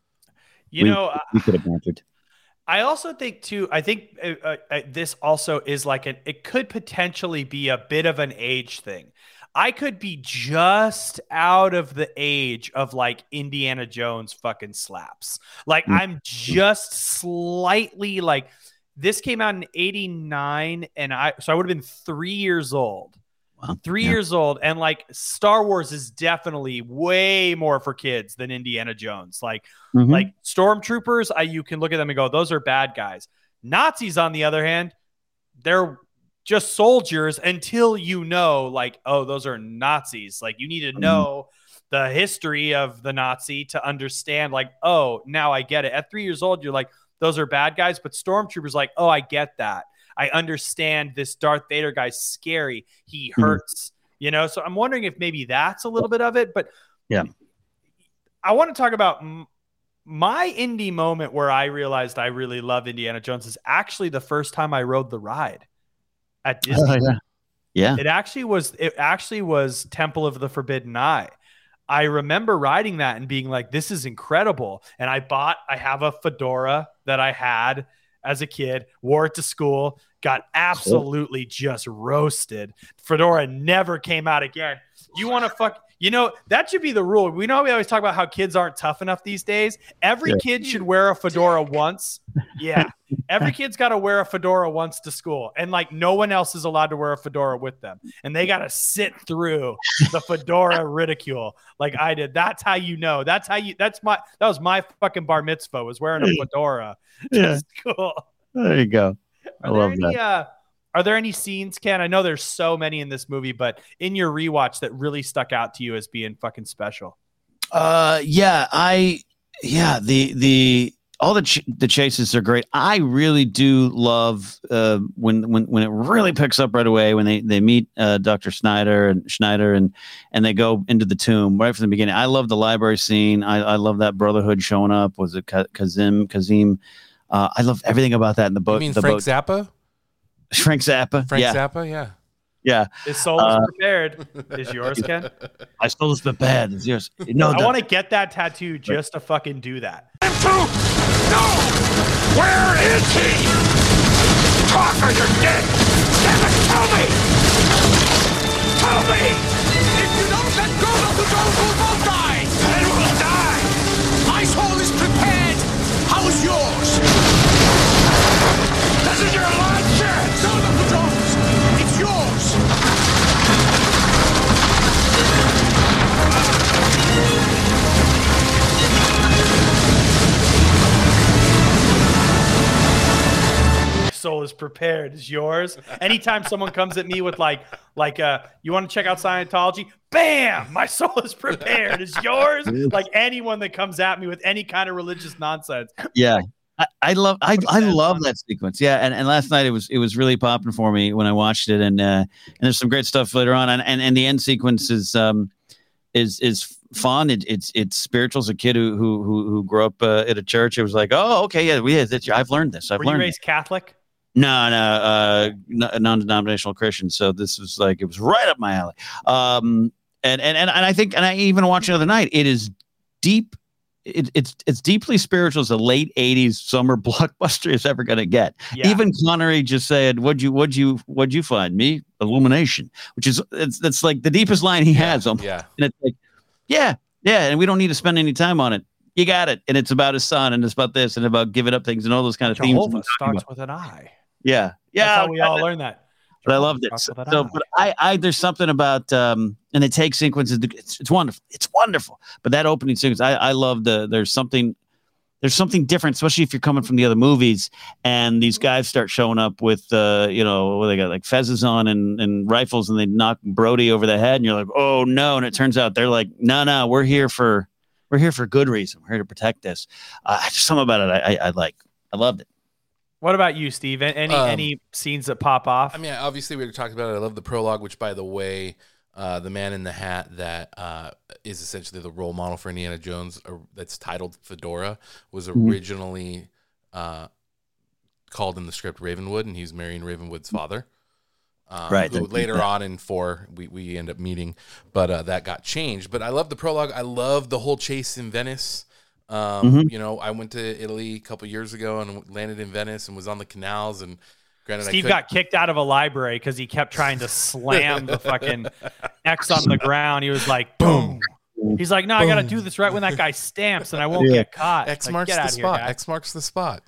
You we, know, we could have bantered. I also think too. I think uh, uh, this also is like an. It could potentially be a bit of an age thing. I could be just out of the age of like Indiana Jones fucking slaps. Like mm-hmm. I'm just slightly like. This came out in eighty-nine, and I so I would have been three years old. Wow. Three yeah. years old, and like Star Wars is definitely way more for kids than Indiana Jones. Like, mm-hmm. like stormtroopers, I you can look at them and go, those are bad guys. Nazis, on the other hand, they're just soldiers until you know, like, oh, those are Nazis. Like, you need to know mm-hmm. the history of the Nazi to understand, like, oh, now I get it. At three years old, you're like, those are bad guys, but stormtroopers, like, oh, I get that. I understand this Darth Vader guy's scary. He hurts, mm-hmm. you know? So I'm wondering if maybe that's a little bit of it, but yeah, I want to talk about m- my indie moment where I realized I really love Indiana Jones is actually the first time I rode the ride at Disney. Oh, yeah. yeah. It actually was, it actually was Temple of the Forbidden Eye. I remember riding that and being like, this is incredible. And I bought, I have a fedora that I had as a kid, wore it to school, got absolutely just roasted. Fedora never came out again. You want to fuck, you know, that should be the rule. We know we always talk about how kids aren't tough enough these days. Every yeah. kid should wear a fedora once. Yeah. Every kid's got to wear a fedora once to school. And like no one else is allowed to wear a fedora with them. And they got to sit through the fedora ridicule like I did. That's how you know. That's how you, that's my, that was my fucking bar mitzvah was wearing a fedora. Yeah. Cool. There you go. I are love there any, that. Uh, are there any scenes, Ken? I know there's so many in this movie, but in your rewatch that really stuck out to you as being fucking special? Uh, yeah, I, yeah, the, the, all the ch- the chases are great. I really do love uh, when when when it really picks up right away when they they meet uh, Doctor Snyder and Schneider and and they go into the tomb right from the beginning. I love the library scene. I, I love that Brotherhood showing up. Was it Kazim? Kazim? Uh, I love everything about that in the book. You mean the Frank boat. Zappa? Frank Zappa. Frank yeah. Zappa. Yeah. Yeah. His soul is uh, prepared. Is yours, Ken? My soul is prepared. Is yours? No, I want to get that tattoo just to fucking do that. No! Where is he? Talk or you're dead! Damn it, tell me! Tell me! If you don't let go of the soul, we'll both die! Then we'll die! My soul is prepared! How's yours? This is your last chance! No, Doctor Jones! It's yours! Soul is prepared is yours. Anytime someone comes at me with like like uh you want to check out Scientology, bam, my soul is prepared is yours. Like anyone that comes at me with any kind of religious nonsense. Yeah. I, I love I, I love that sequence. Yeah, and, and last night it was it was really popping for me when I watched it, and uh, and there's some great stuff later on, and and, and the end sequence is um is is fun. It, it's it's spiritual. As a kid who who who, who grew up uh, at a church, it was like, oh, okay, yeah, we yeah, I've learned this. I've Were learned. you raised this. Catholic? No, no, uh, n- non-denominational Christian. So this was like it was right up my alley. Um, and and and, and I think, and I even watched it the other night. It is deep it, it's it's deeply spiritual as a late eighties summer blockbuster is ever going to get. Yeah. Even Connery just said, "What'd you what'd you what'd you find me? Illumination," which is it's that's like the deepest line he Yeah, has. Almost. yeah. And it's like, yeah, yeah, and we don't need to spend any time on it. You got it, and it's about his son, and it's about this, and about giving up things, and all those kind of themes. Jehovah starts with an I. Yeah, yeah. That's how we all learn that. But I loved it. Starts So, with an so I. but I, I, there's something about, um, and it takes sequences. It's, it's wonderful. It's wonderful. But that opening sequence, I, I love the. There's something, there's something different, especially if you're coming from the other movies, and these guys start showing up with, uh, you know, what they got like fezzes on and, and rifles, and they knock Brody over the head, and you're like, oh no! And it turns out they're like, no, no, we're here for, we're here for good reason. We're here to protect this. Uh, just something about it, I, I, I like. I loved it. What about you, Steve? Any Um, any scenes that pop off? I mean, obviously, we were talking about it. I love the prologue, which, by the way, uh, the man in the hat that uh, is essentially the role model for Indiana Jones, uh, that's titled Fedora, was Mhm. originally uh, called in the script Ravenwood, and he's Marion Ravenwood's father. Um, Right. Who later on in four, we, we end up meeting, but uh, that got changed. But I love the prologue. I love the whole chase in Venice. Um, Mhm. You know, I went to Italy a couple years ago and landed in Venice and was on the canals. And granted, Steve I got kicked out of a library because he kept trying to slam the fucking X on the ground. He was like, boom. He's like, no, I got to do this right when that guy stamps and I won't Yeah. get caught. X Like, marks get the out of here, spot. guy. X marks the spot.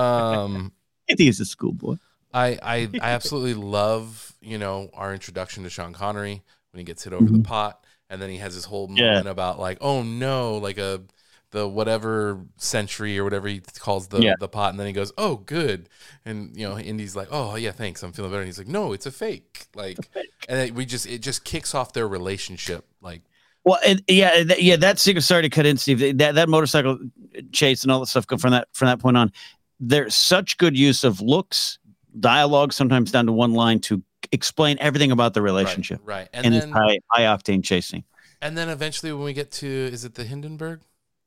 Um, I think he's a schoolboy. I, I I absolutely love, you know, our introduction to Sean Connery when he gets hit over Mhm. the pot, and then he has this whole Yeah. moment about like, oh no, like a the whatever century or whatever he calls the Yeah. the pot, and then he goes, oh good, and you know, Indy's like, oh yeah, thanks, I'm feeling better, and he's like, no, it's a fake, like, and then we just it just kicks off their relationship, like. Well, and, yeah, th- yeah, that sequence. Sorry to cut in, Steve. That that motorcycle chase and all that stuff go from that from that point on. There's such good use of looks, dialogue, sometimes down to one line to explain everything about the relationship. right. And And, then- it's high high octane chasing. And then eventually, when we get to, is it the Hindenburg?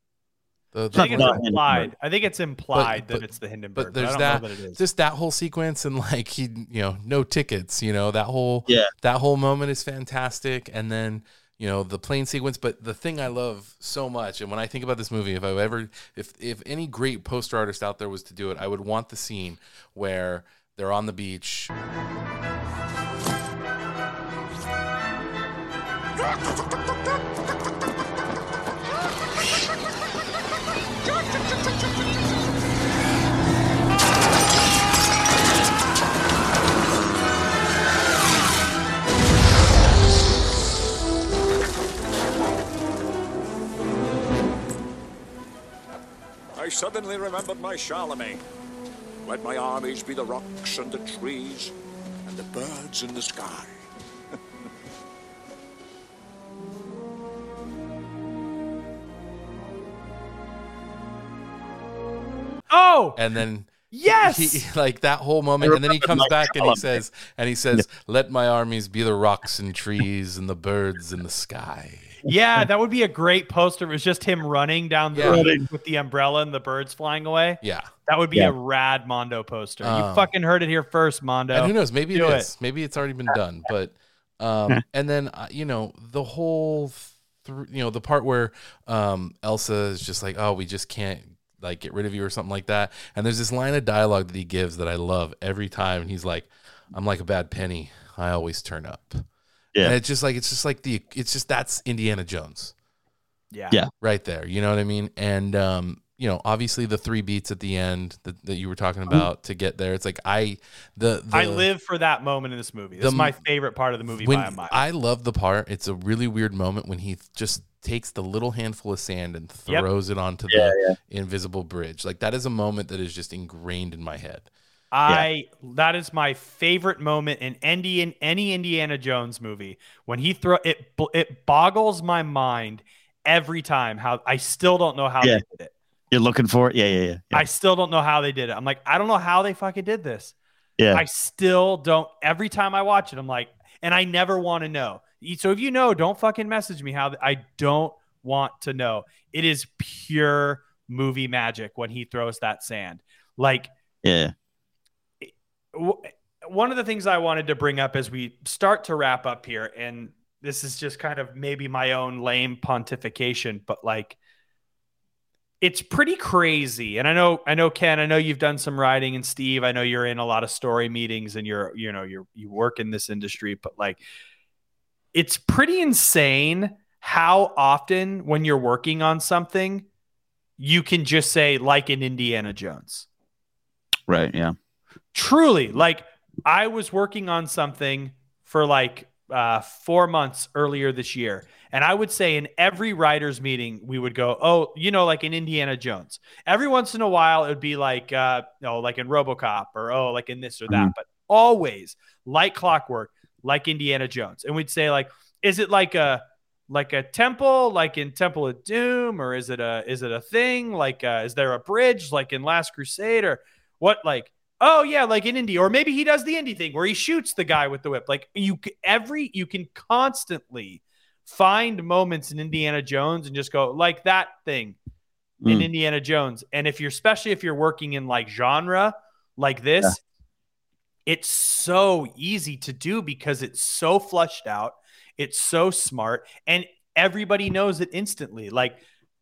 The, I the think it's not implied. I think it's implied But- that it's the Hindenburg. But there's I don't that, know that it is. just that whole sequence, and like he, you know, no tickets. You know, that whole Yeah. that whole moment is fantastic. And then, you know, the plane sequence. But the thing I love so much, and when I think about this movie, if I ever, if if any great poster artist out there was to do it, I would want the scene where they're on the beach. I suddenly remembered my Charlemagne. Let my armies be the rocks and the trees and the birds in the sky. Oh, And then yes. he, like that whole moment, and then he comes back and he says, and he says, "Let my armies be the rocks and trees and the birds in the sky." Yeah, that would be a great poster. It was just him running down the Yeah. beach with the umbrella and the birds flying away. Yeah, That would be Yeah. a rad Mondo poster. you Um, fucking heard it here first, Mondo. and who knows? Maybe Do it it. is. Maybe it's already been done. But um, and then uh, you know the whole, th- you know, the part where um Elsa is just like, "Oh, we just can't like get rid of you" or something like that. And there's this line of dialogue that he gives that I love every time. And he's like, "I'm like a bad penny. I always turn up." Yeah. And it's just like it's just like the it's just that's Indiana Jones. Yeah. Yeah. Right there. You know what I mean? And, um, you know, obviously the three beats at the end that, that you were talking about to get there. It's like I, the, the I live for that moment in this movie. This the- is my favorite part of the movie when by a mile. I love the part. It's a really weird moment when he just takes the little handful of sand and Yep. throws it onto Yeah, the invisible bridge. Like that is a moment that is just ingrained in my head. I that is my favorite moment in any in any Indiana Jones movie when he throw it. It boggles my mind every time how I still don't know how Yeah. they did it. You're looking for it? Yeah, yeah, yeah. Yeah. I still don't know how they did it. I'm like, I don't know how they fucking did this. yeah. I still don't. Every time I watch it, I'm like, and I never want to know. So if you know, don't fucking message me how I don't want to know. It is pure movie magic when he throws that sand. Like yeah. w- one of the things I wanted to bring up as we start to wrap up here, and this is just kind of maybe my own lame pontification, but like it's pretty crazy. And I know, I know, Ken, I know you've done some writing, and Steve, I know you're in a lot of story meetings and you're, you know, you're, you work in this industry, but like, it's pretty insane how often when you're working on something, you can just say, like in Indiana Jones. Right. Yeah. Truly. Like, I was working on something for like uh, four months earlier this year. And I would say in every writer's meeting, we would go, oh, you know, like in Indiana Jones. Every once in a while, it would be like, uh, you know, like in RoboCop, or, oh, like in this or that. Mm-hmm. But always like clockwork, like Indiana Jones. And we'd say, like, is it like a, like a temple, like in Temple of Doom, or is it a, is it a thing? Like, uh, is there a bridge like in Last Crusade, or what? Like, oh yeah, like in Indy, or maybe he does the Indy thing where he shoots the guy with the whip. Like you, every, you can constantly find moments in Indiana Jones and just go like that thing mm. in Indiana Jones. And if you're, especially if you're working in like genre like this, yeah. it's so easy to do because it's so flushed out. It's so smart, and everybody knows it instantly. Like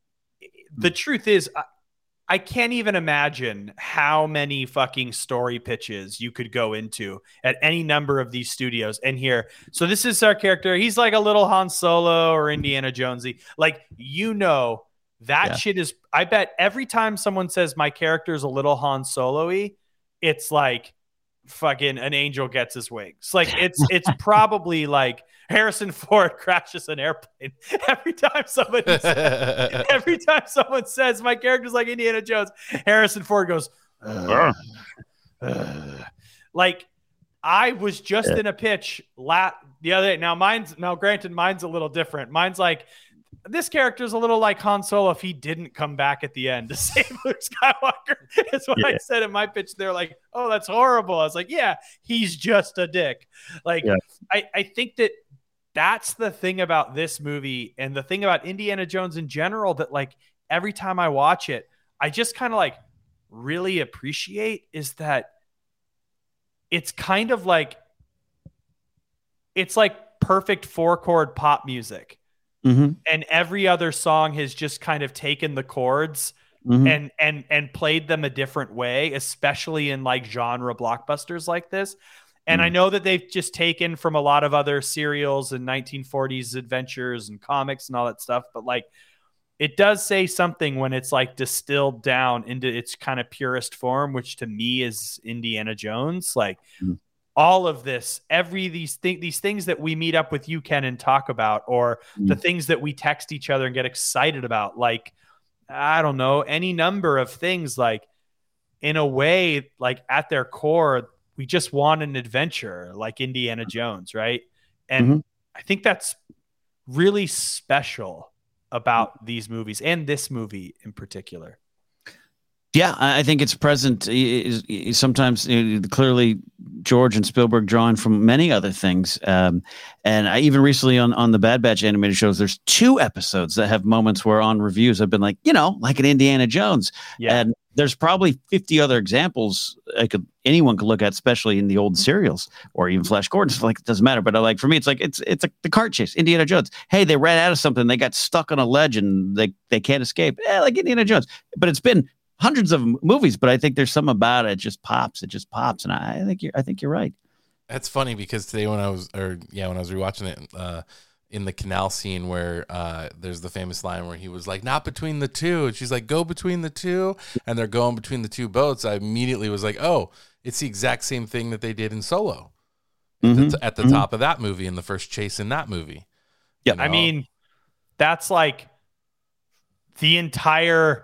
the truth is, I, I can't even imagine how many fucking story pitches you could go into at any number of these studios and hear. So this is our character. He's like a little Han Solo or Indiana Jonesy. Like, you know, that yeah. shit is, I bet every time someone says my character is a little Han Solo-y, it's like fucking an angel gets his wings. Like it's, it's probably like Harrison Ford crashes an airplane every time somebody says, every time someone says my character's like Indiana Jones, Harrison Ford goes, uh, uh. Like I was just yeah. in a pitch lat the other day. Now mine's now granted mine's a little different. Mine's like, this character's a little like Han Solo if he didn't come back at the end to save Luke Skywalker. Is what yeah. I said in my pitch. They're like, oh, that's horrible. I was like, yeah, he's just a dick. Like, yeah. I, I think that that's the thing about this movie and the thing about Indiana Jones in general, that like every time I watch it, I just kind of like really appreciate is that it's kind of like, it's like perfect four chord pop music. Mm-hmm. And every other song has just kind of taken the chords mm-hmm. and and and played them a different way, especially in like genre blockbusters like this. And mm-hmm. I know that they've just taken from a lot of other serials and nineteen forties adventures and comics and all that stuff. But like, it does say something when it's like distilled down into its kind of purest form, which to me is Indiana Jones. Like, mm-hmm. all of this, every these things, these things that we meet up with you, Ken, and talk about, or mm. the things that we text each other and get excited about, like, I don't know, any number of things, like in a way, like at their core, we just want an adventure like Indiana Jones. Right. And mm-hmm. I think that's really special about these movies and this movie in particular. Yeah, I think it's present. Sometimes clearly George and Spielberg drawing from many other things. Um, and I even recently on, on the Bad Batch animated shows, there's two episodes that have moments where on reviews I've been like, you know, like an Indiana Jones. Yeah. And there's probably fifty other examples I could anyone could look at, especially in the old serials or even Flash Gordon. It's like, it doesn't matter. But I like, for me, it's like, it's it's like the cart chase, Indiana Jones. Hey, they ran out of something. They got stuck on a ledge and they, they can't escape. Eh, like Indiana Jones. But it's been hundreds of movies, but I think there's something about it. It just pops. It just pops. And I, I think you're, I think you're right. That's funny because today when I was, or yeah, when I was rewatching it, uh, in the canal scene where uh, there's the famous line where he was like, not between the two. And she's like, go between the two. And they're going between the two boats. I immediately was like, oh, it's the exact same thing that they did in Solo mm-hmm. at the, at the mm-hmm. top of that movie in the first chase in that movie. Yeah. You know? I mean, that's like the entire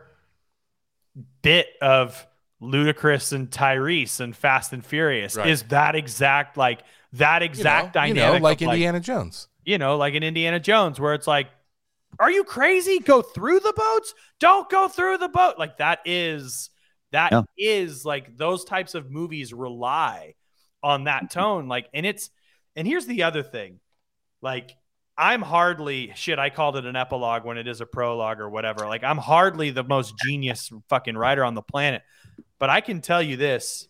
bit of Ludacris and Tyrese and Fast and Furious right. is that exact, like that exact you know, dynamic. You know, like of Indiana like, Jones. You know, like in Indiana Jones, where it's like, are you crazy? Go through the boats? Don't go through the boat. Like that is, that yeah. is like those types of movies rely on that tone. Like, and it's, and here's the other thing. Like, I'm hardly shit. I called it an epilogue when it is a prologue or whatever. Like I'm hardly the most genius fucking writer on the planet, but I can tell you this,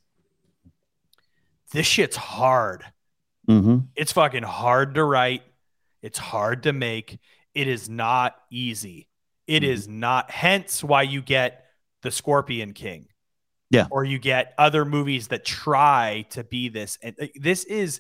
this shit's hard. Mm-hmm. It's fucking hard to write. It's hard to make. It is not easy. It Mhm. is not. Hence why you get the Scorpion King. Yeah. Or you get other movies that try to be this. And uh, this is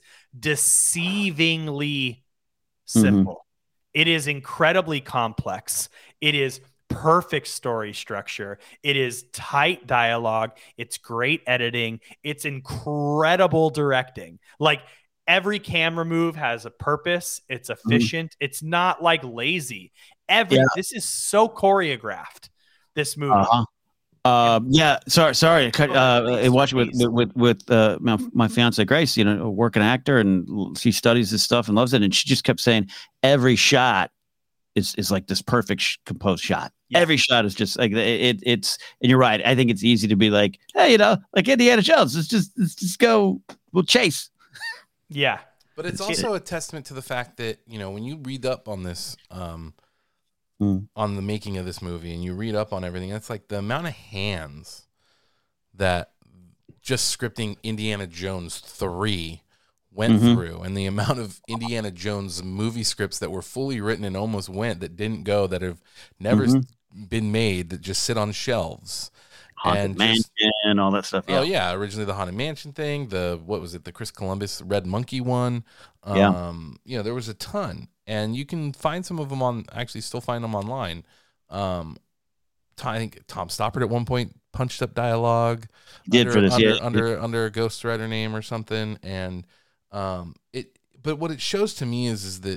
deceivingly simple. It is incredibly complex. It is perfect story structure. It is tight dialogue. It's great editing. It's incredible directing. Like every camera move has a purpose. It's efficient. It's not like lazy. Every Yeah. this is so choreographed. This movie. Uh-huh. Uh, yeah, sorry, sorry. I cut, uh, I watched it with with with uh, my, my fiance Grace. You know, a working actor, and she studies this stuff and loves it. And she just kept saying every shot is is like this perfect sh- composed shot. Yeah. Every shot is just like it, it. It's and you're right. I think it's easy to be like, hey, you know, like Indiana Jones. Let's just let's just go. We'll chase. Yeah, But it's also a testament to the fact that, you know, when you read up on this, um, Mm. on the making of this movie, and you read up on everything, it's like the amount of hands that just scripting Indiana Jones three went Mhm. through, and the amount of Indiana Jones movie scripts that were fully written and almost went that didn't go, that have never Mhm. been made, that just sit on shelves. Haunted And Mansion just- and all that stuff. Oh yeah, originally the Haunted Mansion thing, the what was it, the Chris Columbus Red Monkey one. Um, Yeah. you know, there was a ton, and you can find some of them on. Actually, still find them online. Um, I think Tom Stoppard at one point punched up dialogue Did under, for this, under, yeah. under under a ghostwriter name or something, and um, it. But what it shows to me is is that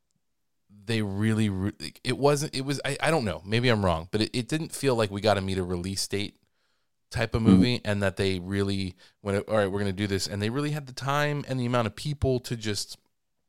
they really, re- it wasn't. It was. I, I don't know. Maybe I'm wrong, but it, it didn't feel like we got to meet a release date type of movie, and that they really went, all right, we're going to do this, and they really had the time and the amount of people to just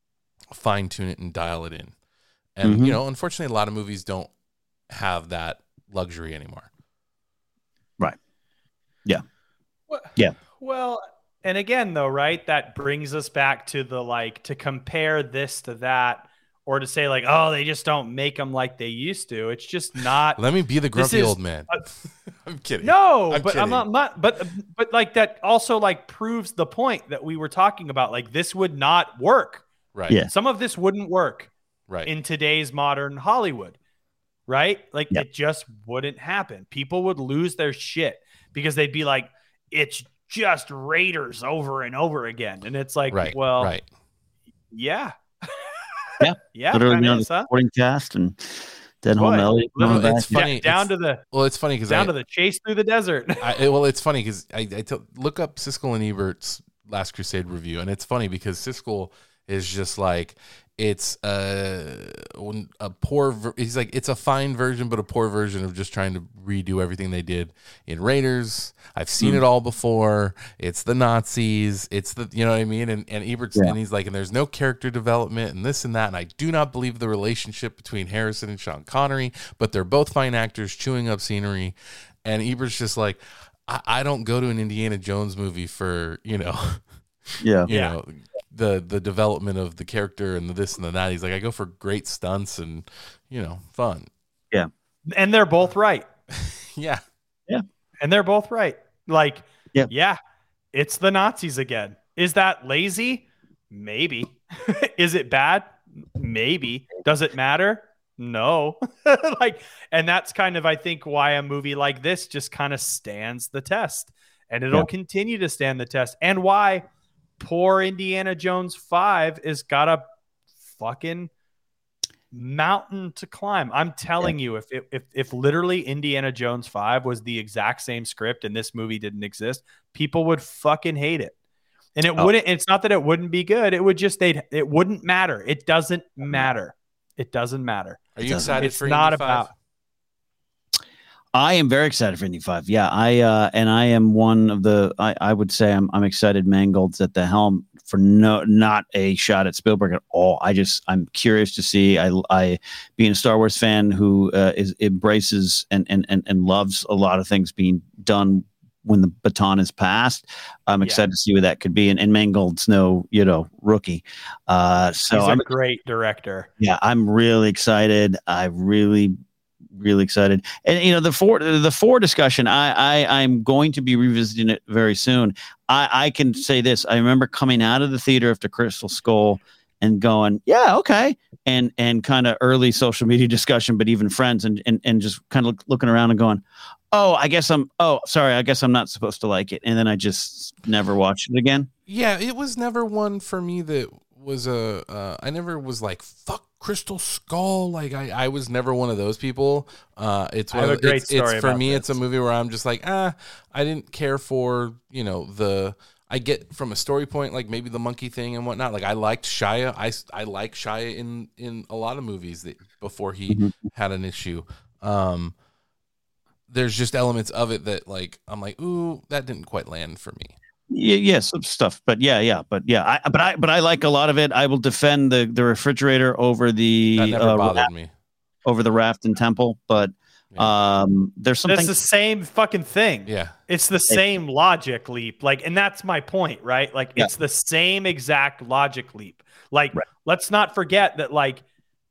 fine tune it and dial it in. And Mhm. you know, unfortunately, a lot of movies don't have that luxury anymore. Right. Yeah. Well, Yeah. Well, and again, though, right? That brings us back to the like to compare this to that, or to say like, oh, they just don't make them like they used to. It's just not. Let me be the This grumpy is old man. a- I'm kidding. No, I'm but I'm kidding. not, not. But but like that also like proves the point that we were talking about. Like this would not work. Right. Yeah. Some of this wouldn't work Right. in today's modern Hollywood, right? Like Yep. it just wouldn't happen. People would lose their shit because they'd be like, it's just Raiders over and over again. And it's like, right. well, right. yeah. Yeah. Yeah. Literally, you kinda know, the is, huh? supporting cast and Denholm Boy, Elliott Well, coming back. it's funny. down it's- to the Well, it's funny because down I, to the chase through the desert. I, well, it's funny because I, I t- look up Siskel and Ebert's Last Crusade review, and it's funny because Siskel is just like, it's a, a poor, ver- he's like, it's a fine version, but a poor version of just trying to redo everything they did in Raiders. I've seen Mm. it all before. It's the Nazis. It's the, you know what I mean? And, and Ebert's, Yeah. and he's like, and there's no character development and this and that. And I do not believe the relationship between Harrison and Sean Connery, but they're both fine actors chewing up scenery. And Ebert's just like, I, I don't go to an Indiana Jones movie for, you know, Yeah. you Yeah. know, the the development of the character and the this and the that. He's like, I go for great stunts and, you know, fun. And they're both right. Yeah. And they're both right. Like, Yep. yeah, it's the Nazis again. Is that lazy? Maybe. Is it bad? Maybe. Does it matter? No. Like, and that's kind of, I think, why a movie like this just kind of stands the test, and it'll Yeah. continue to stand the test, and why poor Indiana Jones five is got a fucking mountain to climb. I'm telling you, if, if if literally Indiana Jones five was the exact same script and this movie didn't exist, people would fucking hate it. And it Oh. wouldn't, it's not that it wouldn't be good. It would just, they'd, it wouldn't matter. It doesn't matter. It doesn't matter. Are you excited It's for not Indy five? about, I am very excited for Indy five. Yeah, I uh, and I am one of the. I, I would say I'm I'm excited. Mangold's at the helm for no not a shot at Spielberg at all. I just I'm curious to see. I I being a Star Wars fan who uh, is embraces and, and and and loves a lot of things being done when the baton is passed. I'm Yeah. excited to see what that could be. And, and Mangold's no you know rookie. Uh, so he's I'm a great director. yeah, I'm really excited. I really, really excited. And you know, the four the four discussion, I, I I'm going to be revisiting it very soon. I, I can say this. I remember coming out of the theater after Crystal Skull and going, yeah, okay. And, and kind of early social media discussion, but even friends and, and, and just kind of look, looking around and going, oh, I guess I'm, oh, sorry. I guess I'm not supposed to like it. And then I just never watched it again. Yeah. It was never one for me that was a, uh, I never was like, fuck Crystal Skull. Like I, I was never one of those people. Uh, it's one I have of, a great it's, story it's for about me. this. It's a movie where I'm just like, ah, I didn't care for, you know, the, I get from a story point, like maybe the monkey thing and whatnot. Like I liked Shia. I, I like Shia in, in a lot of movies that before he mm-hmm. had an issue. Um, there's just elements of it that like, I'm like, ooh, that didn't quite land for me. Yeah, yeah, some stuff, but yeah, yeah, but yeah, I, but I, but I like a lot of it. I will defend the, the refrigerator over the that never uh, bothered raft, me over the raft and temple, but yeah. um, there's something. It's the same fucking thing. Yeah, it's the same logic leap. Like, and that's my point, right? Like, yeah. it's the same exact logic leap. Like, right. let's not forget that, like,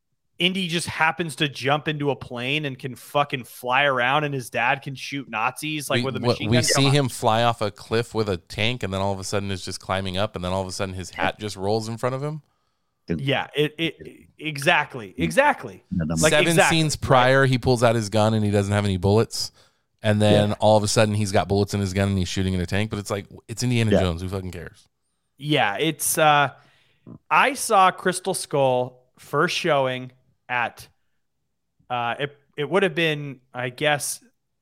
Indy just happens to jump into a plane and can fucking fly around, and his dad can shoot Nazis like we, with a machine we gun. see him fly off a cliff with a tank, and then all of a sudden is just climbing up, and then all of a sudden his hat just rolls in front of him. Yeah, it it exactly exactly. Like Seven exactly, scenes prior, right? He pulls out his gun and he doesn't have any bullets, and then yeah. all of a sudden he's got bullets in his gun and he's shooting in a tank. But it's like it's Indiana yeah. Jones. Who fucking cares? Yeah, it's. uh I saw Crystal Skull first showing at. Uh, it it would have been, I guess,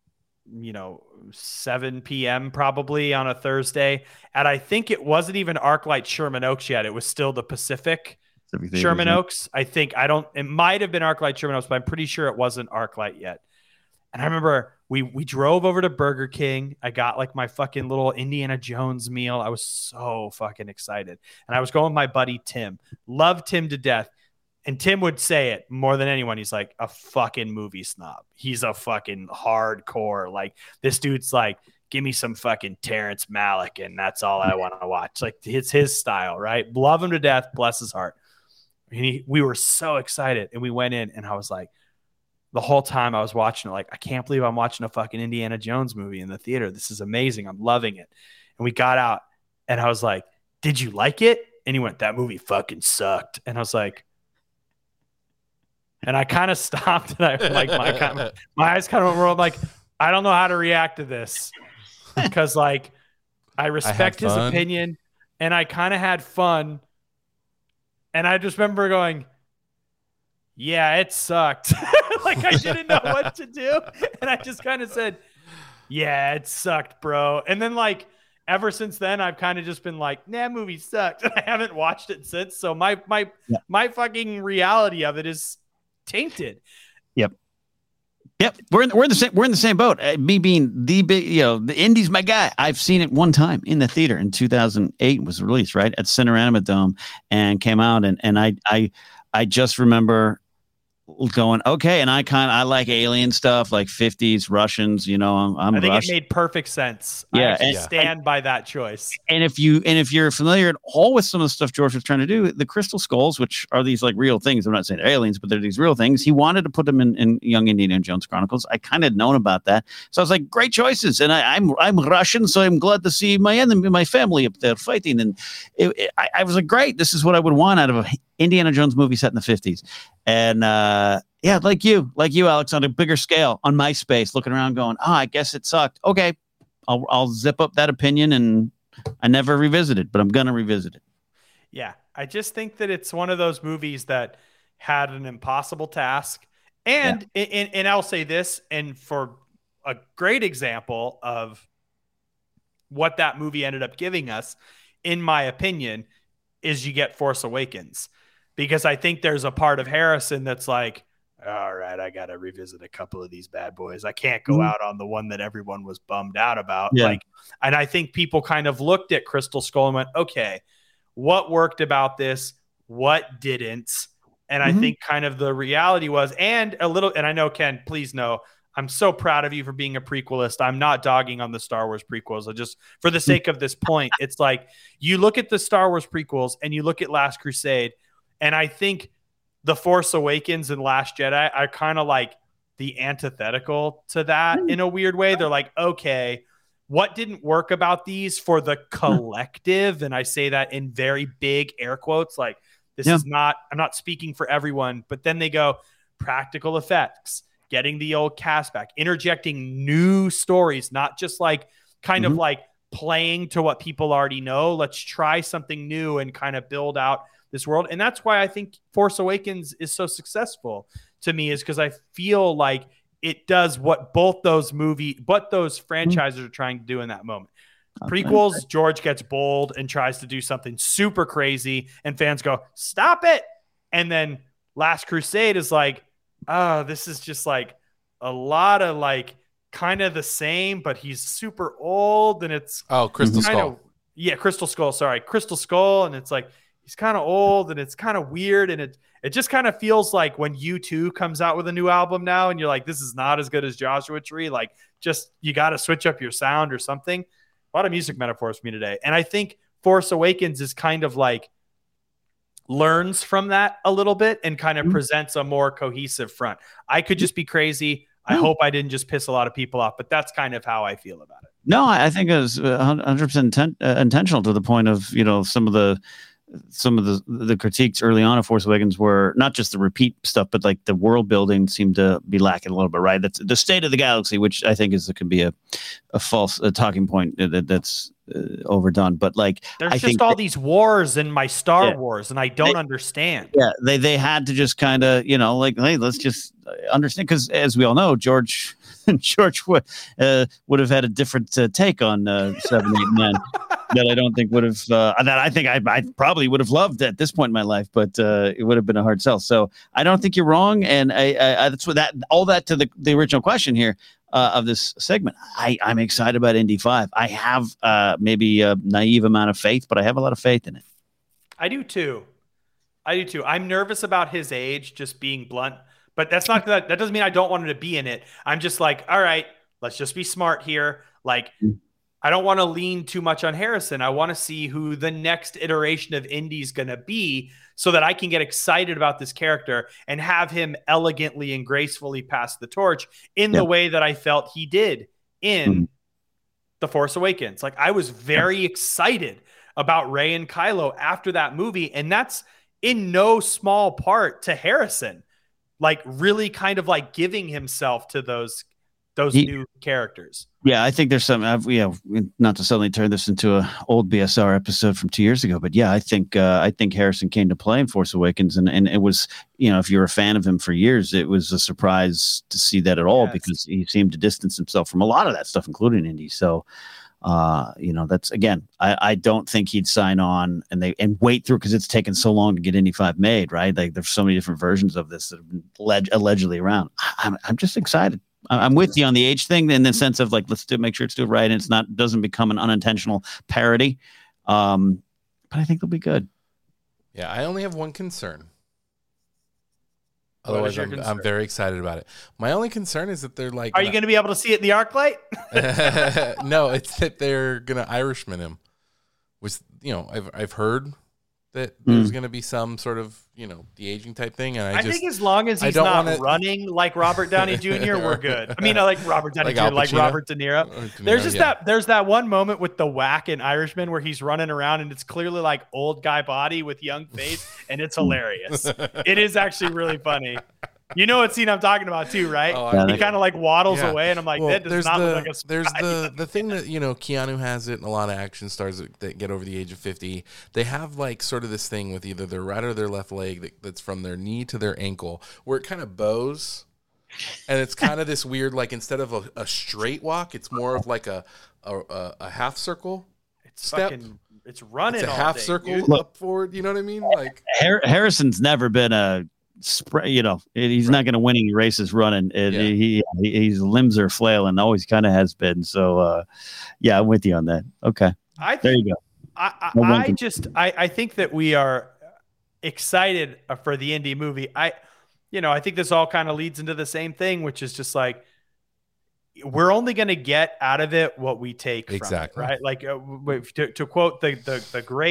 you know, seven p.m. probably on a Thursday. And I think it wasn't even ArcLight Sherman Oaks yet. It was still the Pacific Everything Sherman Oaks. I think I don't. It might have been ArcLight Sherman Oaks, but I'm pretty sure it wasn't ArcLight yet. And I remember we we drove over to Burger King. I got like my fucking little Indiana Jones meal. I was so fucking excited, and I was going with my buddy Tim. Loved Tim to death. And Tim would say it more than anyone. He's like a fucking movie snob. He's a fucking hardcore. Like, this dude's like, give me some fucking Terrence Malick, and that's all I want to watch. Like, it's his style, right? Love him to death. Bless his heart. And he, we were so excited. And we went in, and I was like, the whole time I was watching it, like, I can't believe I'm watching a fucking Indiana Jones movie in the theater. This is amazing. I'm loving it. And we got out, and I was like, did you like it? And he went, that movie fucking sucked. And I was like, and I kind of stopped, and I like my kind of, my eyes kind of went, like, I don't know how to react to this, because like I respect I his opinion, and I kind of had fun, and I just remember going, yeah, it sucked. Like, I didn't know what to do, and I just kind of said, yeah, it sucked, bro. And then like ever since then, I've kind of just been like, nah, movie sucked, and I haven't watched it since. So my my yeah. my fucking reality of it is tainted. Yep. Yep. We're in, we're in the same, we're in the same boat. Uh, me being the big, you know, the Indy's my guy. I've seen it one time in the theater in two thousand eight was released, right, at Cinerama Dome, and came out. And, and I, I, I just remember going, okay. And I kind of, I like alien stuff, like fifties Russians, you know, I'm, I'm I think Russian. It made perfect sense. Yeah. I actually and, stand and, by that choice. And if you, and if you're familiar at all with some of the stuff George was trying to do, the crystal skulls, which are these like real things. I'm not saying they're aliens, but they're these real things. He wanted to put them in, in Young Indiana Jones Chronicles. I kind of known about that. So I was like, great choices. And I, I'm, I'm Russian, so I'm glad to see my enemy, my family up there fighting. And it, it, I, I was like, great. This is what I would want out of an Indiana Jones movie set in the fifties. And, uh, yeah, like you, like you, Alex, on a bigger scale on MySpace, looking around going, oh, I guess it sucked. Okay, I'll I'll zip up that opinion, and I never revisit it, but I'm going to revisit it. Yeah, I just think that it's one of those movies that had an impossible task. And, yeah. and, and I'll say this, and for a great example of what that movie ended up giving us, in my opinion, is you get Force Awakens. Because I think there's a part of Harrison that's like, all right, I got to revisit a couple of these bad boys. I can't go mm-hmm. out on the one that everyone was bummed out about. Yeah. Like, and I think people kind of looked at Crystal Skull and went, okay, what worked about this? What didn't? And mm-hmm. I think kind of the reality was, and a little, and I know, Ken, please know, I'm so proud of you for being a prequelist. I'm not dogging on the Star Wars prequels. I just, for the sake of this point, it's like you look at the Star Wars prequels and you look at Last Crusade, and I think The Force Awakens and Last Jedi are kind of like the antithetical to that in a weird way. They're like, okay, what didn't work about these for the collective? And I say that in very big air quotes, like This Yeah. is not, I'm not speaking for everyone, but then they go practical effects, getting the old cast back, interjecting new stories, not just like kind Mhm. of like playing to what people already know. Let's try something new and kind of build out this world. And that's why I think Force Awakens is so successful to me, is because I feel like it does what both those movie, what those franchises are trying to do in that moment. Prequels, George gets bold and tries to do something super crazy, and fans go, stop it. And then Last Crusade is like, oh, this is just like a lot of like kind of the same, but he's super old, and it's Oh, Crystal kind Skull. of, yeah, Crystal Skull, sorry, Crystal Skull, and it's like he's kind of old, and it's kind of weird, and it it just kind of feels like when U two comes out with a new album now, and you're like, this is not as good as Joshua Tree, like just you got to switch up your sound or something. A lot of music metaphors for me today. And I think Force Awakens is kind of like learns from that a little bit and kind of presents a more cohesive front. I could just be crazy. I hope I didn't just piss a lot of people off, but that's kind of how I feel about it. No, I I think it was one hundred percent intent, uh, intentional, to the point of, you know, some of the some of the the critiques early on of Force Awakens were not just the repeat stuff, but like the world building seemed to be lacking a little bit, right? That's the state of the galaxy, which I think is can be a a false a talking point that that's uh, overdone. But like, There's I just think all that- these wars in my Star Yeah. Wars, and I don't They- understand. Yeah, they they had to just kind of, you know, like, hey, let's just understand, because as we all know, George George would uh, would have had a different uh, take on uh, Seven, Eight, Nine that I don't think would have uh, that I think I, I probably would have loved at this point in my life, but uh, it would have been a hard sell. So I don't think you're wrong, and I, I, I that's what that all that to the the original question here uh, of this segment. I I'm excited about Indy five. I have uh, maybe a naive amount of faith, but I have a lot of faith in it. I do too. I do too. I'm nervous about his age, just being blunt, but that's not that. That doesn't mean I don't want him to be in it. I'm just like, all right, let's just be smart here. Like, I don't want to lean too much on Harrison. I want to see who the next iteration of Indy is going to be, so that I can get excited about this character and have him elegantly and gracefully pass the torch in Yeah. the way that I felt he did in Mhm. The Force Awakens. Like, I was very excited about Rey and Kylo after that movie, and that's in no small part to Harrison, like really kind of like giving himself to those those He- new characters. Yeah, I think there's some. I've, yeah, not to suddenly turn this into a old B S R episode from two years ago, but yeah, I think uh, I think Harrison came to play in Force Awakens, and and it was, you know, if you're a fan of him for years, it was a surprise to see that at all, Yes. because he seemed to distance himself from a lot of that stuff, including Indy. So, uh, you know, that's again, I, I don't think he'd sign on and they and wait through, because it's taken so long to get Indy five made, right? Like there's so many different versions of this that have been alleg- allegedly around. I'm I'm just excited. I- I'm with you on the age thing, in the sense of like, let's do make sure it's do it right, and it's not doesn't become an unintentional parody. Um, but I think they'll be good. Yeah, I only have one concern. What is Otherwise, your I'm, concern? I'm very excited about it. My only concern is that they're like, Are you going to be able to see it in the arc light? no, it's that they're gonna Irishman him, which, you know, I've I've heard that there's gonna be some sort of, you know, de aging type thing, and I, I, just think as long as I he's don't not wanna- running like Robert Downey Junior, we're good. I mean, I like Robert Downey Like Junior, Al like Pacino? Robert De Niro. Or De There's Niro, just yeah. that. There's that one moment with the whack in Irishman where he's running around and it's clearly like old guy body with young face, and it's hilarious. It is actually really funny. You know what scene I'm talking about too, right? Oh, I he know. kind of like waddles Yeah. away, and I'm like, Well, that does there's not the, look like a There's spy. the the thing that, you know, Keanu has it, and a lot of action stars that, that get over the age of fifty. They have like sort of this thing with either their right or their left leg that, that's from their knee to their ankle, where it kind of bows, and it's kind of this weird, like, instead of a, a straight walk, it's more of like a a, a, a half circle. It's step. fucking. It's running. It's a all half day, circle dude. up forward. You know what I mean? Like, Har- Harrison's never been a spray, you know, he's not going to win any races running. It, Yeah. he, he his limbs are flailing, always kind of has been. So, uh, yeah, I'm with you on that. Okay, I there think you go. I, I, No one I can- just I, I think that we are excited for the Indy movie. I you know, I think this all kind of leads into the same thing, which is just like we're only going to get out of it what we take Exactly. from it, right? Like uh, w- to, to quote the, the the great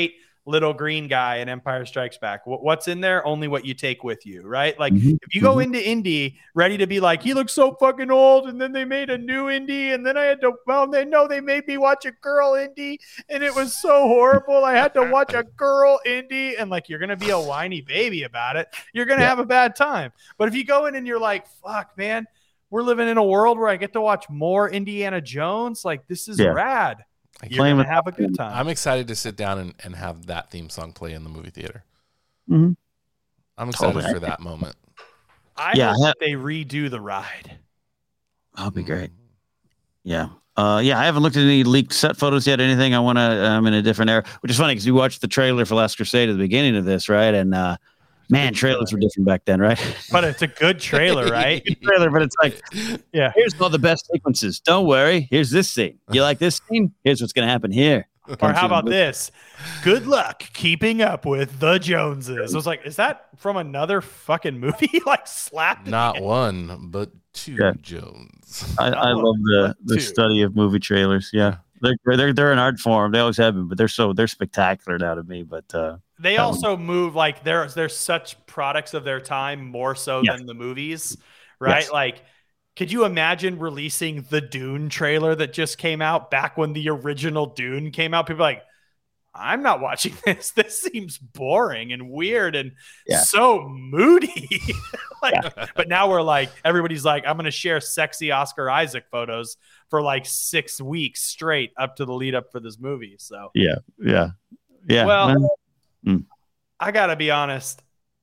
little green guy in Empire Strikes Back. What's in there? Only what you take with you, right? Like Mhm. if you go Mhm. into Indy ready to be like, he looks so fucking old, and then they made a new Indy, and then I had to, well, they know they made me watch a girl Indy, and it was so horrible. I had to watch a girl Indy, and like you're gonna be a whiny baby about it. You're gonna Yeah. have a bad time. But if you go in and you're like, fuck, man, we're living in a world where I get to watch more Indiana Jones, like this is Yeah. rad. I You're Playing gonna with- have a good time. I'm excited to sit down and, and have that theme song play in the movie theater. Mhm. I'm excited Totally. for that moment. I Yeah, hope I that they redo the ride. That'll be great. Yeah. Uh, yeah, I haven't looked at any leaked set photos yet. Anything I want to, I'm in a different era, which is funny because you watched the trailer for Last Crusade at the beginning of this, right? And uh, man, trailers were different back then, right? But it's a good trailer, right? Good trailer, but it's like, Yeah. here's all the best sequences. Don't worry. Here's this scene. You like this scene? Here's what's going to happen here. Or how about this? Good luck keeping up with the Joneses. I was like, is that from another fucking movie? Like slapped? Not one, but two Yeah. Jones. I, I love the, the Two. study of movie trailers. Yeah. They're, they're, they're an art form. They always have been, but they're so, they're spectacular now to me. But uh, They That also move like they're they're such products of their time more so Yes. than the movies, right? Yes. Like, could you imagine releasing the Dune trailer that just came out back when the original Dune came out? People are like, I'm not watching this. This seems boring and weird and Yeah. so moody. like, but now we're like, everybody's like, I'm gonna share sexy Oscar Isaac photos for like six weeks straight up to the lead up for this movie. So yeah, yeah, yeah. Well, Mm. I gotta be honest.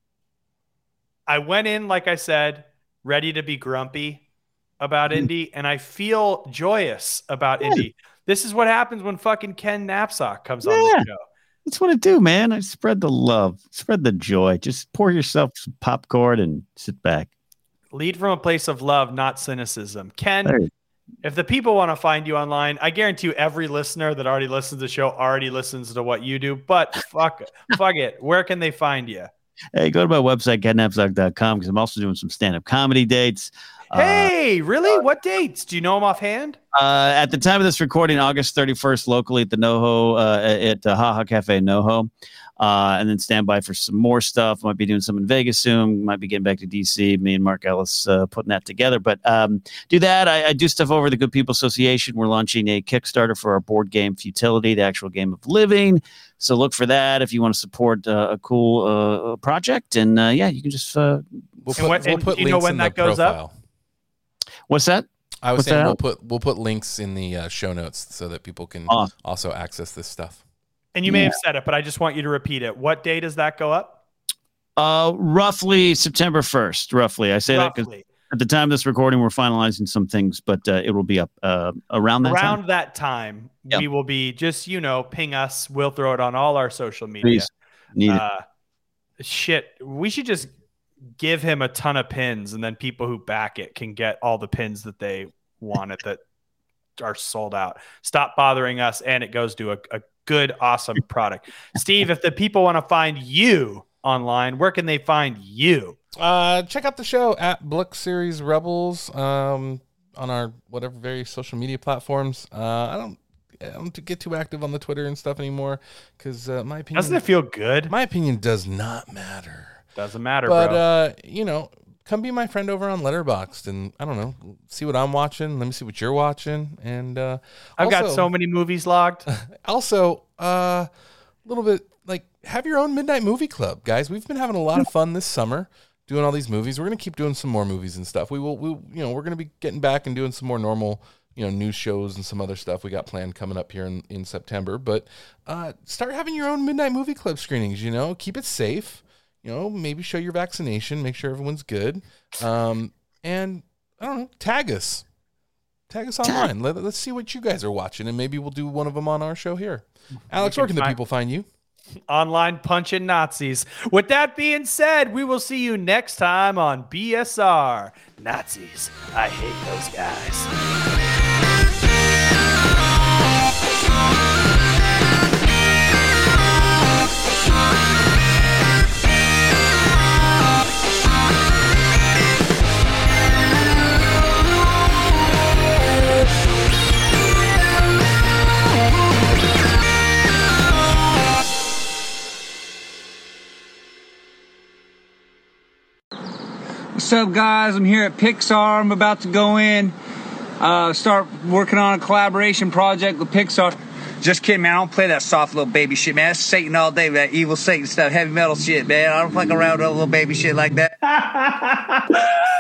I went in, like I said, ready to be grumpy about Mm. Indy, and I feel joyous about Yeah. Indy. This is what happens when fucking Ken Knapsack comes on Yeah. the show. That's what I do, man. I spread the love, spread the joy. Just pour yourself some popcorn and sit back. Lead from a place of love, not cynicism. Ken, There you- if the people want to find you online, I guarantee you every listener that already listens to the show already listens to what you do. But fuck, fuck it. Where can they find you? Hey, go to my website, ken knapsack dot com, because I'm also doing some stand-up comedy dates. Hey, really? What dates? Do you know them offhand? Uh, at the time of this recording, August thirty-first, locally at the NoHo, uh, at uh, Haha Cafe NoHo. Uh, and then stand by for some more stuff. Might be doing some in Vegas soon. Might be getting back to D C. Me and Mark Ellis uh, putting that together. But um, do that. I, I do stuff over the Good People Association. We're launching a Kickstarter for our board game Futility, the actual game of living. So look for that if you want to support uh, a cool uh, project. And uh, yeah, you can just. Uh, We'll And put, what- we'll and put do you know links when in that the goes up? profile. what's that? I was What's saying that we'll out? put we'll put links in the uh, show notes so that people can Awesome. also access this stuff. And you may Yeah. have said it, but I just want you to repeat it. What day does that go up? Uh, roughly September first. Roughly, I say that because Roughly. at the time of this recording, we're finalizing some things, but uh, it will be up uh, around that Around time. that time, Yep. we will be just, you know, ping us. We'll throw it on all our social media. Please. Need it. Uh, shit, we should just give him a ton of pins, and then people who back it can get all the pins that they wanted that are sold out. Stop bothering us, and it goes to a, a good, awesome product. Steve, if the people want to find you online, where can they find you? Uh, check out the show at Blick Series Rebels um, on our whatever various social media platforms. Uh, I don't. I don't get too active on the Twitter and stuff anymore because uh, my opinion Doesn't it feel good? my opinion does not matter. Doesn't matter, But bro. uh, you know, come be my friend over on Letterboxd and I don't know, see what I'm watching. Let me see what you're watching. And uh, I've got also- so many movies logged. Also, a uh, little bit like have your own midnight movie club, guys. We've been having a lot of fun this summer doing all these movies. We're gonna keep doing some more movies and stuff. We will, we you know, we're gonna be getting back and doing some more normal, you know, news shows and some other stuff we got planned coming up here in, in September. But uh, start having your own midnight movie club screenings. You know, keep it safe. You know, maybe show your vaccination, make sure everyone's good, um, and I don't know, tag us. Tag us online. Let, let's see what you guys are watching, and maybe we'll do one of them on our show here. Alex, can where can the find- people find you? Online punching Nazis. With that being said, we will see you next time on B S R. Nazis. I hate those guys. what's up, guys? I'm here at Pixar. I'm about to go in, uh, start working on a collaboration project with Pixar. Just kidding, man. I don't play that soft little baby shit, man. That's Satan all day, that evil Satan stuff, heavy metal shit, man. I don't fuck around with little baby shit like that.